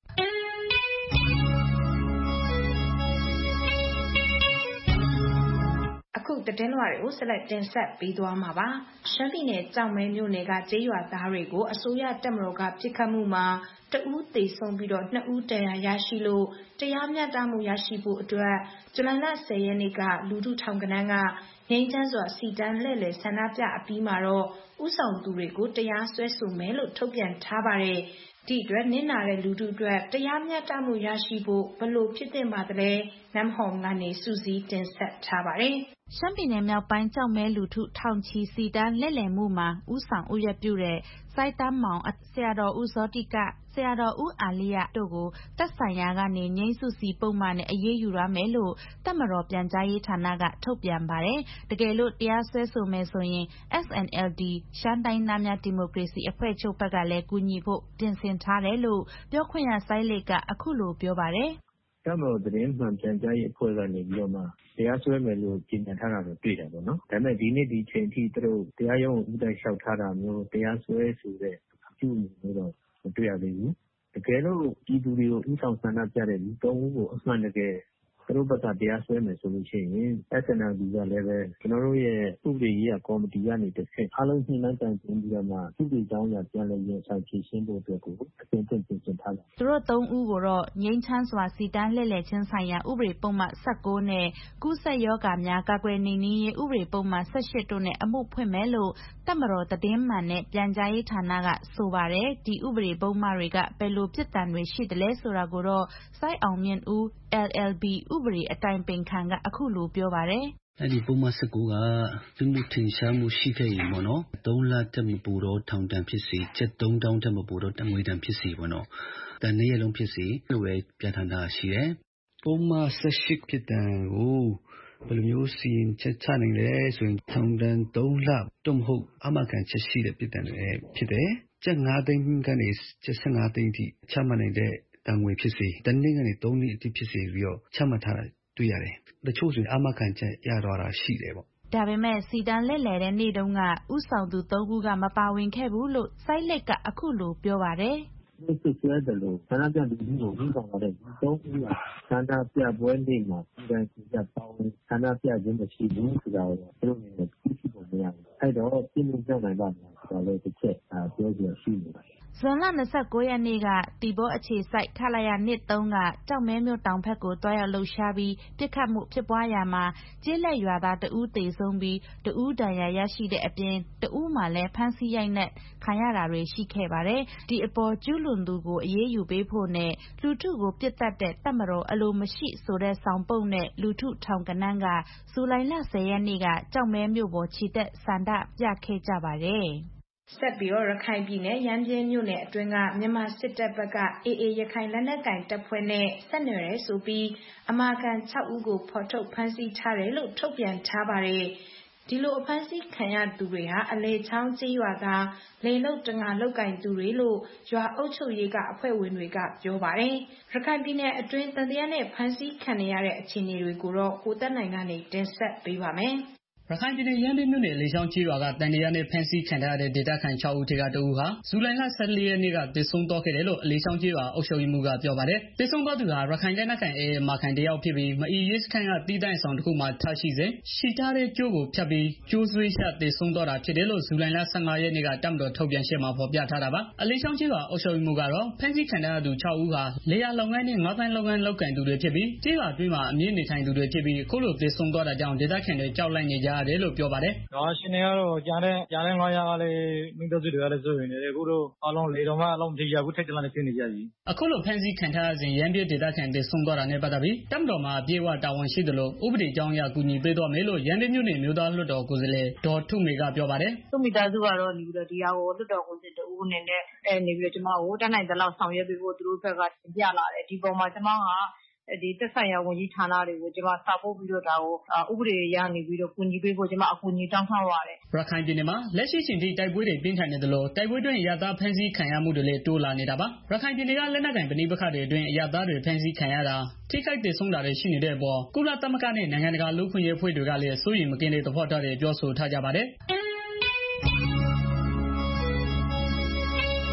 အခုသတင်းလွှာတွေကိုဆက်လက်တင်ဆက်ပေးသွားမှာပါ။ရှမ်းပြည်နယ်ကြောင်မဲမြို့နယ်ကကျေးရွာသားတွေကိုအစိုးရတပ်မတော်ကပစ်ခတ်မှုမှာတဦးသေဆုံးပြီးတော့နှစ်ဦးဒဏ်ရာရရှိလို့တရားမျှတမှုရရှိဖို့အတွက်ဇူလိုင်လဆယ်ရက်နေ့ကလူထုထောင်ကနန်းကငြိမ်းချမ်းစွာစီတန်းလှည့်လည်ဆန္ဒပြအပြီးမှာတော့ဥဆောင်သူတွေကိုတရားစွဲဆိုမယ်လို့ထုတ်ပြန်ထားပါတယ်။ဒီအတွက်နစ်နာတဲ့လူထုအတွက်တရားမျှတမှုရရှိဖို့ဘယ်လိုဖြစ်သင့်ပါသလဲနမ်ဟောင်ကနေစူးစီးတင်ဆက်ထားပါတယ်။ရှမ်းပြည်နယ်မြောက်ပိုင်းကျောက်မဲလူထုထောင်ချီစီတန်းလှည့်လည်မှုမှာဥဆောင်ဥယျာဉ်ပြုတဲ့စိုင်းတန်းမောင်ဆရာတော်ဦးဇောတိကဆရာတော်ဦးအာလိယတို့ကိုသက်ဆိုင်ရာကနေငြိမ်းစုစီပုံမှန်နဲ့အရေးယူရမယ်လို့တပ်မတော်ပြန်ကြားရေးဌာနကထုတ်ပြန်ပါတယ်။တကယ်လို့တရားစွဲဆိုမယ်ဆိုရင် S N L D ရှမ်းတိုင်းသားများဒီမိုကရေစီအဖွဲ့ချုပ်ဘက်ကလည်းကူညီဖို့ပြင်ဆင်ထားတယ်လို့ပြောခွင့်ရစိုင်းလိတ်ကအခုလိုပြောပါတယ်။တပ်မတော်သတင်းမှန်ပြန်ကြားရေးအဖွဲ့ကနေပြီးတော့မှတရားစွဲမယ်လို့ကြေညာထားတာတော့တွေ့တယ်ပေါ့နော်။ဒါပေမဲ့ဒီနေ့ဒီချိန်ထိသူတို့တရားရုံးဥပဒေလျှောက်ထားတာမျိုးတရားစွဲဆိုတဲ့အကျိုးမျိုးတော့မတွေ့ရသေးဘူး။တကယ်လို့ပြည်သူတွေကိုဥဆောင်ဆန္ဒပြတဲ့လူသုံးဦးကိုအမှန်တကယ်သူတို့ဘက်ကတရားစွဲမယ်ဆိုလို့ရှိရင် S N L D ကလည်းပဲကျွန်တော်တို့ရဲ့ဥပဒေရေးရာကော်မတီကနေတစ်ဆင့်အားလုံးညှိနှိုင်းတိုင်ပင်ပြီးတော့မှဥပဒေကြောင်းအရပြန်လည်ရင်ဆိုင်ဖြေရှင်းဖို့အတွက်ကိုအသင့်ပြင်ဆင်ထားတယ်။သူတို့သုံးဦးကိုတော့ငြိမ်းချမ်းစွာစီတန်းလှည့်လည်ခြင်းဆိုင်ရာဥပဒေပုံမှန်၁၉နဲ့ကူးစက်ရောဂါများကာကွယ်နှိမ်နင်းရေးဥပဒေပုံမှန်၁၈တို့နဲ့အမှုဖွင့်မယ်လို့တပ်မတော်သတင်းမှန်နဲ့ပြန်ကြားရေးဌာနကဆိုပါတယ်။ဒီဥပဒေပုံမှန်တွေကဘယ်လိုပြစ်ဒဏ်တွေရှိသလဲဆိုတာကိုတော့စိုင်းအောင်မြင့်ဦး L L B ဥပဒေအတိုင်ပင်ခံကအခုလိုပြောပါတယ်။အဲ့ဒီပုံမှန်၁၉ကသူတို့ထင်ရှားမှုရှိခဲ့ရင်ပေါ့နော်သုံးလတက်မပူတော့ထောင်ဒဏ်ဖြစ်စီကျပ်သုံးတောင်းတက်မပူတော့တငွေဒဏ်ဖြစ်စီပေါ့နော်။ဒါနေ့ရက်လုံးဖြစ်စီလိုပဲပြဋ္ဌာန်းတာရှိတယ်။ပုံမှန်၁၈ဖြစ်တဲ့ကိုဘယ်လိုမျိုးစီရင်ချက်ချနိုင်လဲဆိုရင်ထောင်ဒဏ်သုံးလတော့မဟုတ်အမှခံချက်ရှိတဲ့ပြစ်ဒဏ်တွေဖြစ်တယ်။ကျပ်၅သိန်းကနေကျပ်၁၅သိန်းထိချမှတ်နိုင်တဲ့တန်ငွေဖြစ်စီတနည်းကနေသုံးနှစ်အထိဖြစ်စီပြီးတော့ချမှတ်ထားတာတွေ့ရတယ်။တချို့ဆိုရင်အမှခံချက်ရတော့တာရှိတယ်ပေါ့။ဒါပေမဲ့စီတန်းလှည့်လည်တဲ့နေ့တုန်းကဥဆောင်သူသုံးဦးကမပါဝင်ခဲ့ဘူးလို့စိုင်းလက်ကအခုလိုပြောပါတယ်။ဒီစစ်ဆွဲတယ်လို့ဆန္ဒပြလူမျိုးကိုဥဆောင်လာတဲ့သုံးဦးကဆန္ဒပြပွဲနေ့မှာပြန်ကြပေါင်းဆန္ဒပြခြင်းမရှိဘူးဆိုတာကိုသူတို့အနေနဲ့သိရှိပုံမရဘူး။အဲ့တော့ပြည်သူ့ကြောက်နိုင်ပါ့မလားဆိုတာလည်းတစ်ချက်ပြောပြရှိနေပါတယ်ဇွန်လ၂၉ရက်နေ့ကတီဘောအခြေစိုက်ခလာရ၂၃ကကြောက်မဲမြို့တောင်ဘက်ကိုတွားရောက်လှုပ်ရှားပြီးပြစ်ခတ်မှုဖြစ်ပွားရာမှာကျေးလက်ရွာသားတဦးသေဆုံးပြီးတဦးဒဏ်ရာရရှိတဲ့အပြင်တဦးမှလည်းဖမ်းဆီးရိုက်နှက်ခံရတာတွေရှိခဲ့ပါတယ်။ဒီအပေါ်ကျူးလွန်သူကိုအရေးယူပေးဖို့နဲ့လူထုကိုပြစ်တတ်တဲ့တပ်မတော်အလိုမရှိဆိုတဲ့ဆောင်ပုဒ်နဲ့လူထုထောင်ကနန်းကဇူလိုင်လ၁၀ရက်နေ့ကကြောက်မဲမြို့ပေါ်ချီတက်ဆန္ဒပြခဲ့ကြပါတယ်။ဆက်ပြီးတော့ရခိုင်ပြည်နယ်ရမ်းဗြဲမြို့နယ်အတွင်းကမြန်မာစစ်တပ်ဘက်က A A ရခိုင်လက်နက်ကိုင်တပ်ဖွဲ့နဲ့ဆက်နွယ်ရဲဆိုပြီးအမာခံ၆ဦးကိုဖော်ထုတ်ဖမ်းဆီးထားတယ်လို့ထုတ်ပြန်ထားပါတယ်။ဒီလိုအဖမ်းဆီးခံရသူတွေဟာအလေချောင်းကျေးရွာကလေလုတ်တငါလုတ်ကင်သူတွေလို့ရွာအုပ်ချုပ်ရေးကအဖွဲ့ဝင်တွေကပြောပါတယ်။ရခိုင်ပြည်နယ်အတွင်းတန်တရားနဲ့ဖမ်းဆီးခံရတဲ့အခြေအနေတွေကိုတော့ကိုသက်နိုင်ကနေတင်ဆက်ပေးပါမယ်။ရခိုင်ပြည်နယ်ရမ်းဗြဲမြို့နယ်လေချောင်းကျေးရွာကတန်တရားနဲ့ဖမ်းဆီးခံထားရတဲ့ဒေသခံ၆ဦးထဲကတဦးဟာဇူလိုင်လ၁၄ရက်နေ့ကသေဆုံးသွားခဲ့တယ်လို့လေချောင်းကျေးရွာအုပ်ချုပ်ရေးမှူးကပြောပါတယ်။သေဆုံးသွားသူဟာရခိုင်လက်နက်ကိုင် A A မာခံတယောက်ဖြစ်ပြီးမအီရဲစခန်းကတီးတိုင်ဆောင်တစ်ခုမှာထားရှိစဉ်ရှိထားတဲ့ကြိုးကိုဖြတ်ပြီးကြိုးဆွဲချသေဆုံးသွားတာဖြစ်တယ်လို့ဇူလိုင်လ၁၅ရက်နေ့ကတပ်မတော်ထုတ်ပြန်ချက်မှာဖော်ပြထားတာပါ။အလေချောင်းကျေးရွာအုပ်ချုပ်ရေးမှူးကတော့ဖမ်းဆီးခံထားရသူ၆ဦးဟာလေယာလုပ်ငန်းနဲ့ငါးဖမ်းလုပ်ငန်းလုပ်ကိုင်သူတွေဖြစ်ပြီးကျေးရွာအတွင်းမှာအမြင့်နေထိုင်သူတွေဖြစ်ပြီးအခုလိုသေဆုံးသွားတာကြောင့်ဒေသခံတွေကြောက်လန့်နေကြရတယ်လို့ပြောပါတယ်။ရွာရှင်တွေကတော့ကြားတဲ့ကြားတဲ့ငါးရာကလည်းမိသားစုတွေကလည်းစိုးရိမ်နေတယ်အခုတော့အလုံးလေတော်မှအလုံးကြည့်ရအခုထိတ်တလန့်နေဖြစ်နေကြပြီအခုလိုဖမ်းဆီးခံထားရစဉ်ရမ်းပြဒေသခံတွေဆုံးသွားတာနဲ့ပတ်သက်ပြီးတပ်မတော်မှာအပြည့်အဝတာဝန်ရှိသလိုဥပဒေကြောင်းအရကူညီပေးသွားမယ်လို့ရမ်းပြမြို့နယ်မျိုးသားလွှတ်တော်ကိုယ်စားလှယ်ဒေါ်ထုမေကပြောပါတယ်သူ့မိသားစုကတော့နေပြီးတော့ဒီဟာကိုလွှတ်တော်ကိုယ်စားလှယ်ဦးအနေနဲ့အဲနေပြီးတော့ကျွန်မကိုတတ်နိုင်သလောက်ဆောင်ရွက်ပေးဖို့သူတို့ဘက်ကတင်ပြလာတယ်ဒီပေါ်မှာကျွန်မကဒီသက်ဆိုင်ရာဝန်ကြီးဌာနတွေကိုကျွန်မစာပို့ပြီးတော့ဒါကိုဥပဒေရနေပြီးတော့ကူညီပေးဖို့ကျွန်မအကူအညီတောင်းထားပါတယ်ရခိုင်ပြည်နယ်မှာလက်ရှိချိန်ထိတိုက်ပွဲတွေပြင်းထန်နေသလိုတိုက်ပွဲတွင်ရသားဖမ်းဆီးခံရမှုတွေလည်းတိုးလာနေတာပါရခိုင်ပြည်နယ်ကလက်နက်ကိုင်ပဋိပက္ခတွေအတွင်းရသားတွေဖမ်းဆီးခံရတာထိခိုက်ဒေဆုံးတာတွေရှိနေတဲ့အပေါ်ကုလသမဂ္ဂနဲ့နိုင်ငံတကာလူ့ခွင့်ရေးအဖွဲ့တွေကလည်းစိုးရိမ်မကင်းတဲ့သဘောထားတွေပြောဆိုထားကြပါတယ်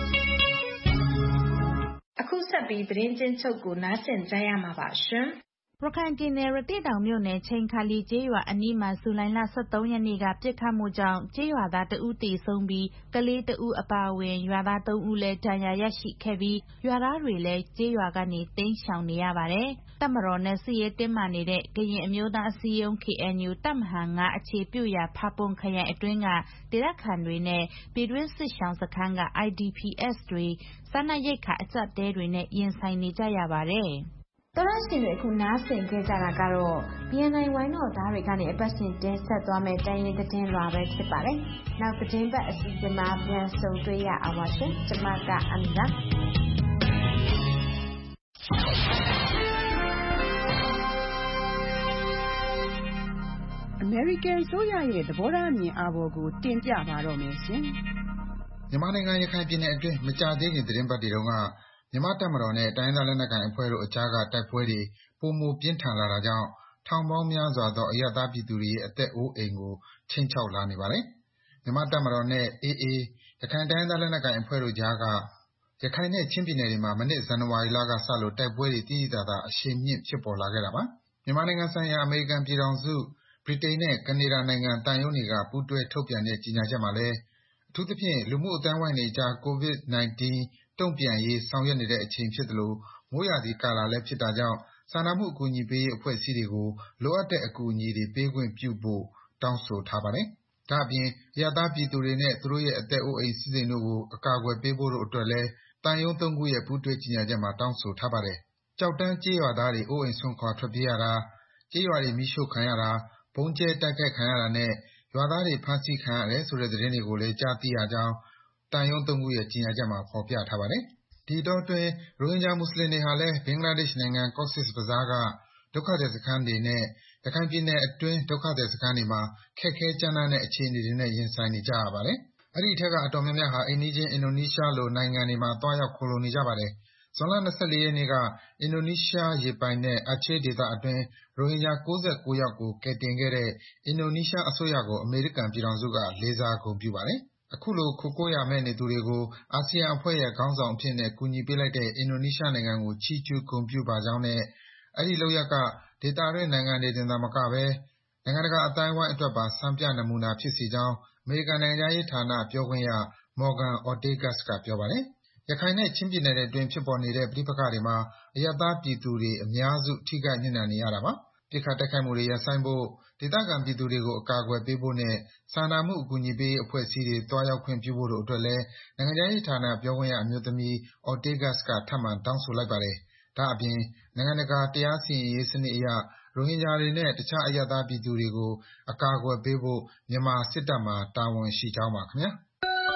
အခုဆက်ပြီးသတင်းချင်းချုပ်ကိုနားဆင်ကြရမှာပါရှင်ရခိုင်ပြည်နယ်ရသေ့တောင်မြို့နယ်ချိန်ခါလီကျေးရွာအနီးမှာဇူလိုင်လဆယ့်သုံးရက်နေ့ကပစ်ခတ်မှုကြောင့်ကျေးရွာသားတဦးသေဆုံးပြီးကလေးတဦးအပါအဝင်ရွာသားသုံးဦးလည်းဒဏ်ရာရရှိခဲ့ပြီးရွာသားတွေလည်းကျေးရွာကနေတိမ်းရှောင်နေရပါတယ်။တပ်မတော်နဲ့စစ်ရေးတင်းမာနေတဲ့ကရင်အမျိုးသားအစည်းအရုံး K N U တပ်မဟာငါးအခြေပြုရာဖာပွန်ခရိုင်အတွင်းကဒေသခံတွေနဲ့ပြည်တွင်းစစ်ရှောင်စခန်းက I D P S တွေစားနပ်ရိက္ခာအကျပ်တဲတွေနဲ့ရင်ဆိုင်နေကြရပါတယ်။တော်ရရှိတွေအခုနားဆင်ခဲ့ကြတာကတော့ B N I ဝိုင်းတော်သားတွေကနေအပတ်စဉ်တင်ဆက်သွားမယ့်တိုင်းရင်းသတင်းလွှာပဲဖြစ်ပါတယ်။နောက်သတင်းပတ်အစီအစဉ်မှာပြန်ဆုံတွေ့ရအောင်ပါရှင်။ကျွန်မကအမီပါအမေရိကန်ဆိုရရဲ့သဘောထားအမြင်အာဘော်ကိုတင်ပြပါတော့မယ်ရှင်။မြန်မာနိုင်ငံရခိုင်ပြည်နယ်အတွင်းမကြာသေးခင်သတင်းပတ်တွေတုန်းကမြန်မာတပ်မတော်နဲ့တိုင်းသားလက်နက်ကိုင်အဖွဲ့တို့အကြားကတိုက်ပွဲတွေပုံမပြင်းထန်လာတာကြောင့်ထောင်ပေါင်းများစွာသောအရသာပြည်သူတွေရဲ့အသက်အိုးအိမ်ကိုချင်းချောက်လာနေပါတယ်။မြန်မာတပ်မတော်နဲ့ A A ရခိုင်တိုင်းသားလက်နက်ကိုင်အဖွဲ့တို့ကြားကရခိုင်နဲ့ချင်းပြည်နယ်တွေမှာမနစ်ဇန်နဝါရီလကစလို့တိုက်ပွဲတွေတည်တည်သာသာအရှိန်မြင့်ဖြစ်ပေါ်လာခဲ့တာပါ။မြန်မာနိုင်ငံဆိုင်ရာအမေရိကန်ပြည်ထောင်စုဗြိတိန်နဲ့ကနေဒါနိုင်ငံတန်ယုံတွေကပူးတွဲထုတ်ပြန်တဲ့ကြေညာချက်မှာလည်းအထူးသဖြင့်လူမှုအတိုင်းဝိုင်းတွေကြား ကိုဗစ် ၁၉ တုံ့ပြန်ရေးဆောင်ရွက်နေတဲ့အချိန်ဖြစ်သလိုမိုးရာသီကာလလည်းဖြစ်တာကြောင့်စာနာမှုအကူအညီပေးရေးအဖွဲ့အစည်းတွေကိုလိုအပ်တဲ့အကူအညီတွေပေးခွင့်ပြုဖို့တောင်းဆိုထားပါတယ်။ဒါ့အပြင်အရသာပြည်သူတွေနဲ့သူတို့ရဲ့အသက်အိုးအိမ်စီးစိမ်တို့ကိုအကာအကွယ်ပေးဖို့တို့အတွက်လည်းတန်ယုံသုံးခုရဲ့ပူးတွဲကြေညာချက်မှာတောင်းဆိုထားပါတယ်။ကြောက်တန်းကျေးရွာသားတွေအိုးအိမ်စွန့်ခွာထွက်ပြေးရတာကျေးရွာတွေမီးရှို့ခံရတာဗုံးကျဲတိုက်ခိုက်ခံရတာနဲ့ရွာသားတွေဖမ်းဆီးခံရတယ်ဆိုတဲ့သတင်းတွေကိုလည်းကြားသိရကြောင်းတန်ယုံသုံးခုရဲ့ကြေညာချက်မှာဖော်ပြထားပါတယ်။ဒီအတောအတွင်းရိုဟင်ဂျာမွတ်ဆလင်တွေဟာလည်းဘင်္ဂလားဒေ့ရှ်နိုင်ငံ Cox's Bazar ကဒုက္ခသည်စခန်းတွေနဲ့ရခိုင်ပြည်နယ်အတွင်းဒုက္ခသည်စခန်းတွေမှာခက်ခဲကြမ်းတမ်းတဲ့အခြေအနေတွေနဲ့ရင်ဆိုင်နေကြရပါတယ်။အဲဒီအထဲကအတော်များများဟာအိမ်နီးချင်းအင်ဒိုနီးရှားလိုနိုင်ငံတွေမှာသွားရောက်ခိုလှုံနေကြပါတယ်။ဇွန်လ၂၄ရက်နေ့ကအင်ဒိုနီးရှားရေပိုင်နက် Aceh ဒေသအတွင်းရိုဟင်ဂျာ၉၉ယောက်ကိုကယ်တင်ခဲ့တဲ့အင်ဒိုနီးရှားအစိုးရကိုအမေရိကန်ပြည်ထောင်စုကလေးစားဂုဏ်ပြုပါတယ်။အခုလိုခိုကိုးရာမဲ့နေသူတွေကိုအာဆီယံအဖွဲ့ရဲ့ခေါင်းဆောင်အဖြစ်နဲ့ကူညီပေးလိုက်တဲ့အင်ဒိုနီးရှားနိုင်ငံကိုချီးကျူးဂုဏ်ပြုပါကြောင်းနဲ့အဲဒီလုပ်ရပ်ကဒေသတွင်းနိုင်ငံတွေတင်သာမကဘဲနိုင်ငံတကာအသိုင်းအဝိုင်းအတွက်ပါစံပြနမူနာဖြစ်စေကြောင်းအမေရိကန်နိုင်ငံခြားရေးဌာနပြောခွင့်ရ Morgan Ortagus ကပြောပါတယ်။ရခိုင်နဲ့ချင်းပြည်နယ်အတွင်းဖြစ်ပေါ်နေတဲ့ပဋိပက္ခတွေမှာအရပ်သားပြည်သူတွေအများစုထိခိုက်နစ်နာနေရတာပါ။ပစ်ခတ်တိုက်ခိုက်မှုတွေရပ်ဆိုင်းဖို့ဒေသခံပြည်သူတွေကိုအကာအကွယ်ပေးဖို့နဲ့စာနာမှုအကူအညီပေးရေးအဖွဲ့အစည်းတွေသွားရောက်ခွင့်ပြုဖို့တို့အတွက်လည်းနိုင်ငံခြားရေးဌာနပြောခွင့်ရအမျိုးသမီး Ortagus ကထပ်မံတောင်းဆိုလိုက်ပါတယ်။ဒါ့အပြင်နိုင်ငံတကာတရားစီရင်ရေးစနစ်အရရိုဟင်ဂျာတွေနဲ့တခြားအရပ်သားပြည်သူတွေကိုအကာအကွယ်ပေးဖို့မြန်မာစစ်တပ်မှာတာဝန်ရှိကြောင်းပါခင်ဗျာ။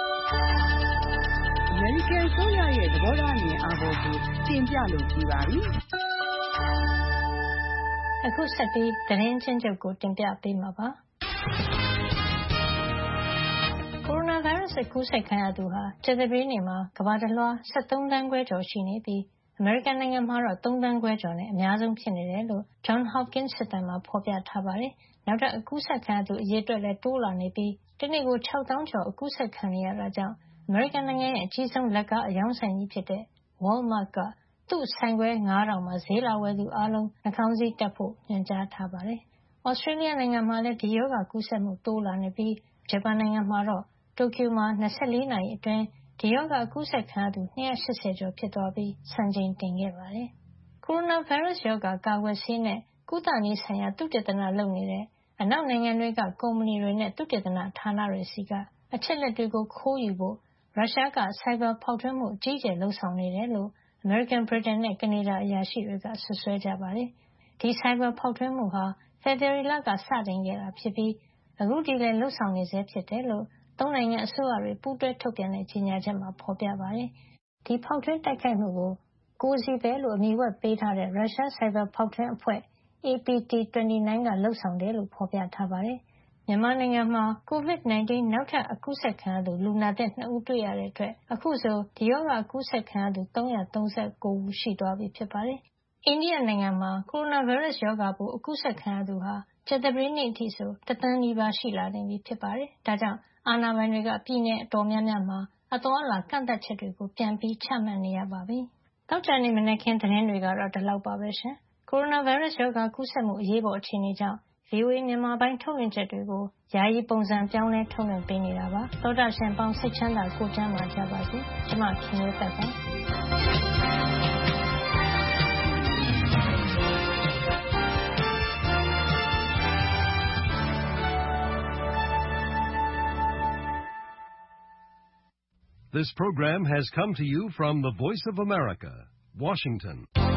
အမေရိကန်ဆိုရရဲ့သဘောထားအမြင်အာဘော်ကိုတင်ပြလို့ပြီးပါပြီ။အခုဆက်ပြီးသတင်းချင်းချုပ်ကိုတင်ပြပေးမှာပါ။ကိုရိုနာဗိုင်းရပ်စ်ကူးစက်ခံရသူဟာကြာသပတေးနေ့မှာကမ္ဘာတလွှား၁၃သန်းခွဲကျော်ရှိနေပြီးအမေရိကန်နိုင်ငံမှာတော့သုံးသန်းခွဲကျော်နဲ့အများဆုံးဖြစ်နေတယ်လို့ Johns Hopkins စစ်တမ်းမှာဖော်ပြထားပါတယ်။နောက်ထပ်အကူးစက်ခံရသူအရေအတွက်လည်းတိုးလာနေပြီးတနေ့ကို၆သောင်းကျော်အကူးစက်ခံနေရတာကြောင့်အမေရိကန်နိုင်ငံရဲ့အကြီးဆုံးလက်ကားအရောင်းဆိုင်ကြီးဖြစ်တဲ့ Walmart ကသူ့ဆိုင်ခွဲငါးထောင်မှာဈေးလာဝယ်သူအားလုံးနှာခေါင်းစည်းတပ်ဖို့ညွှန်ကြားထားပါတယ်။ Australia နိုင်ငံမှာလည်းဒီရောဂါကူးစက်မှုတိုးလာနေပြီးဂျပန်နိုင်ငံမှာတော့တိုကျိုမှာ၂၄နာရီအတွင်းဒီရောဂါကူးစက်ခံရသူ၂၈၀ကျော်ဖြစ်သွားပြီးစံချိန်တင်ခဲ့ပါတယ်။ကိုရိုနာဗိုင်းရပ်စ်ရောဂါကာကွယ်ဆေးနဲ့ကုသနည်းဆိုင်ရာသုတေသနလုပ်နေတဲ့အနောက်နိုင်ငံတွေကကုမ္ပဏီတွေနဲ့သုတေသနဌာနတွေဆီကအချက်လက်တွေကိုခိုးယူဖို့ရုရှားကဆိုင်ဘာဖောက်ထွင်းမှုအကြီးအကျယ်လုပ်ဆောင်နေတယ်လို့အမေရိကန်ဗြိတိန်နဲ့ကနေဒါအရာရှိတွေကစွပ်စွဲကြပါတယ်။ဒီဆိုင်ဘာဖောက်ထွင်းမှုဟာဖေဖေါ်ဝါရီလကစတင်ခဲ့တာဖြစ်ပြီးအခုထိလည်းလုပ်ဆောင်နေဆဲဖြစ်တယ်လို့သုံးနိုင်ငံအစိုးရတွေပူးတွဲထုတ်ပြန်တဲ့ကြေညာချက်မှာဖော်ပြပါတယ်။ဒီဖောက်ထွင်းတိုက်ခိုက်မှုကိုCozy Bear လို့အမည်ဝှက်ပေးထားတဲ့ရုရှားဆိုင်ဘာဖောက်ထွင်းအဖွဲ့ A P T ၂၉ ကလုပ်ဆောင်တယ်လို့ဖော်ပြထားပါတယ်။မြန်မာနိုင်ငံမှာကိုဗစ်၁၉နောက်ထပ်အကူးစက်ခံရသူလူနာသစ်၂ဦးတွေ့ရတဲ့အတွက်အခုဆိုဒီရောဂါကူးစက်ခံရသူ၃၃၉ဦးရှိသွားပြီဖြစ်ပါတယ်။အိန္ဒိယနိုင်ငံမှာကိုရိုနာဗိုင်းရပ်စ်ရောဂါပိုးအကူးစက်ခံရသူဟာကြာသပတေးနေ့အထိဆိုတသန်းနီးပါးရှိလာနေပြီဖြစ်ပါတယ်။ဒါကြောင့်အာဏာပိုင်တွေကပြည်နယ်အတော်များများမှာအသွားအလာကန့်သတ်ချက်တွေကိုပြန်ပြီးချမှတ်နေရပါပြီ။သောကြာနေ့မနက်ခင်းသတင်းတွေကတော့ဒီလောက်ပါပဲရှင်။ကိုရိုနာဗိုင်းရပ်စ်ရောဂါကူးစက်မှုအရေးပေါ်အခြေအနေကြောင့် ဗွီအိုအေမြန်မာပိုင်းထုတ်လွှင့်ချက်တွေကိုယာယီပုံစံပြောင်းလဲထုတ်လွှင့်ပေးနေတာပါ။သောတာရှင်ပေါင်းစိတ်ချမ်းသာကိုယ်ကျန်းမာကြပါစေ။ကျွန်မခင်မျိုးသက်ပါ This program has come to you from the Voice of America, Washington.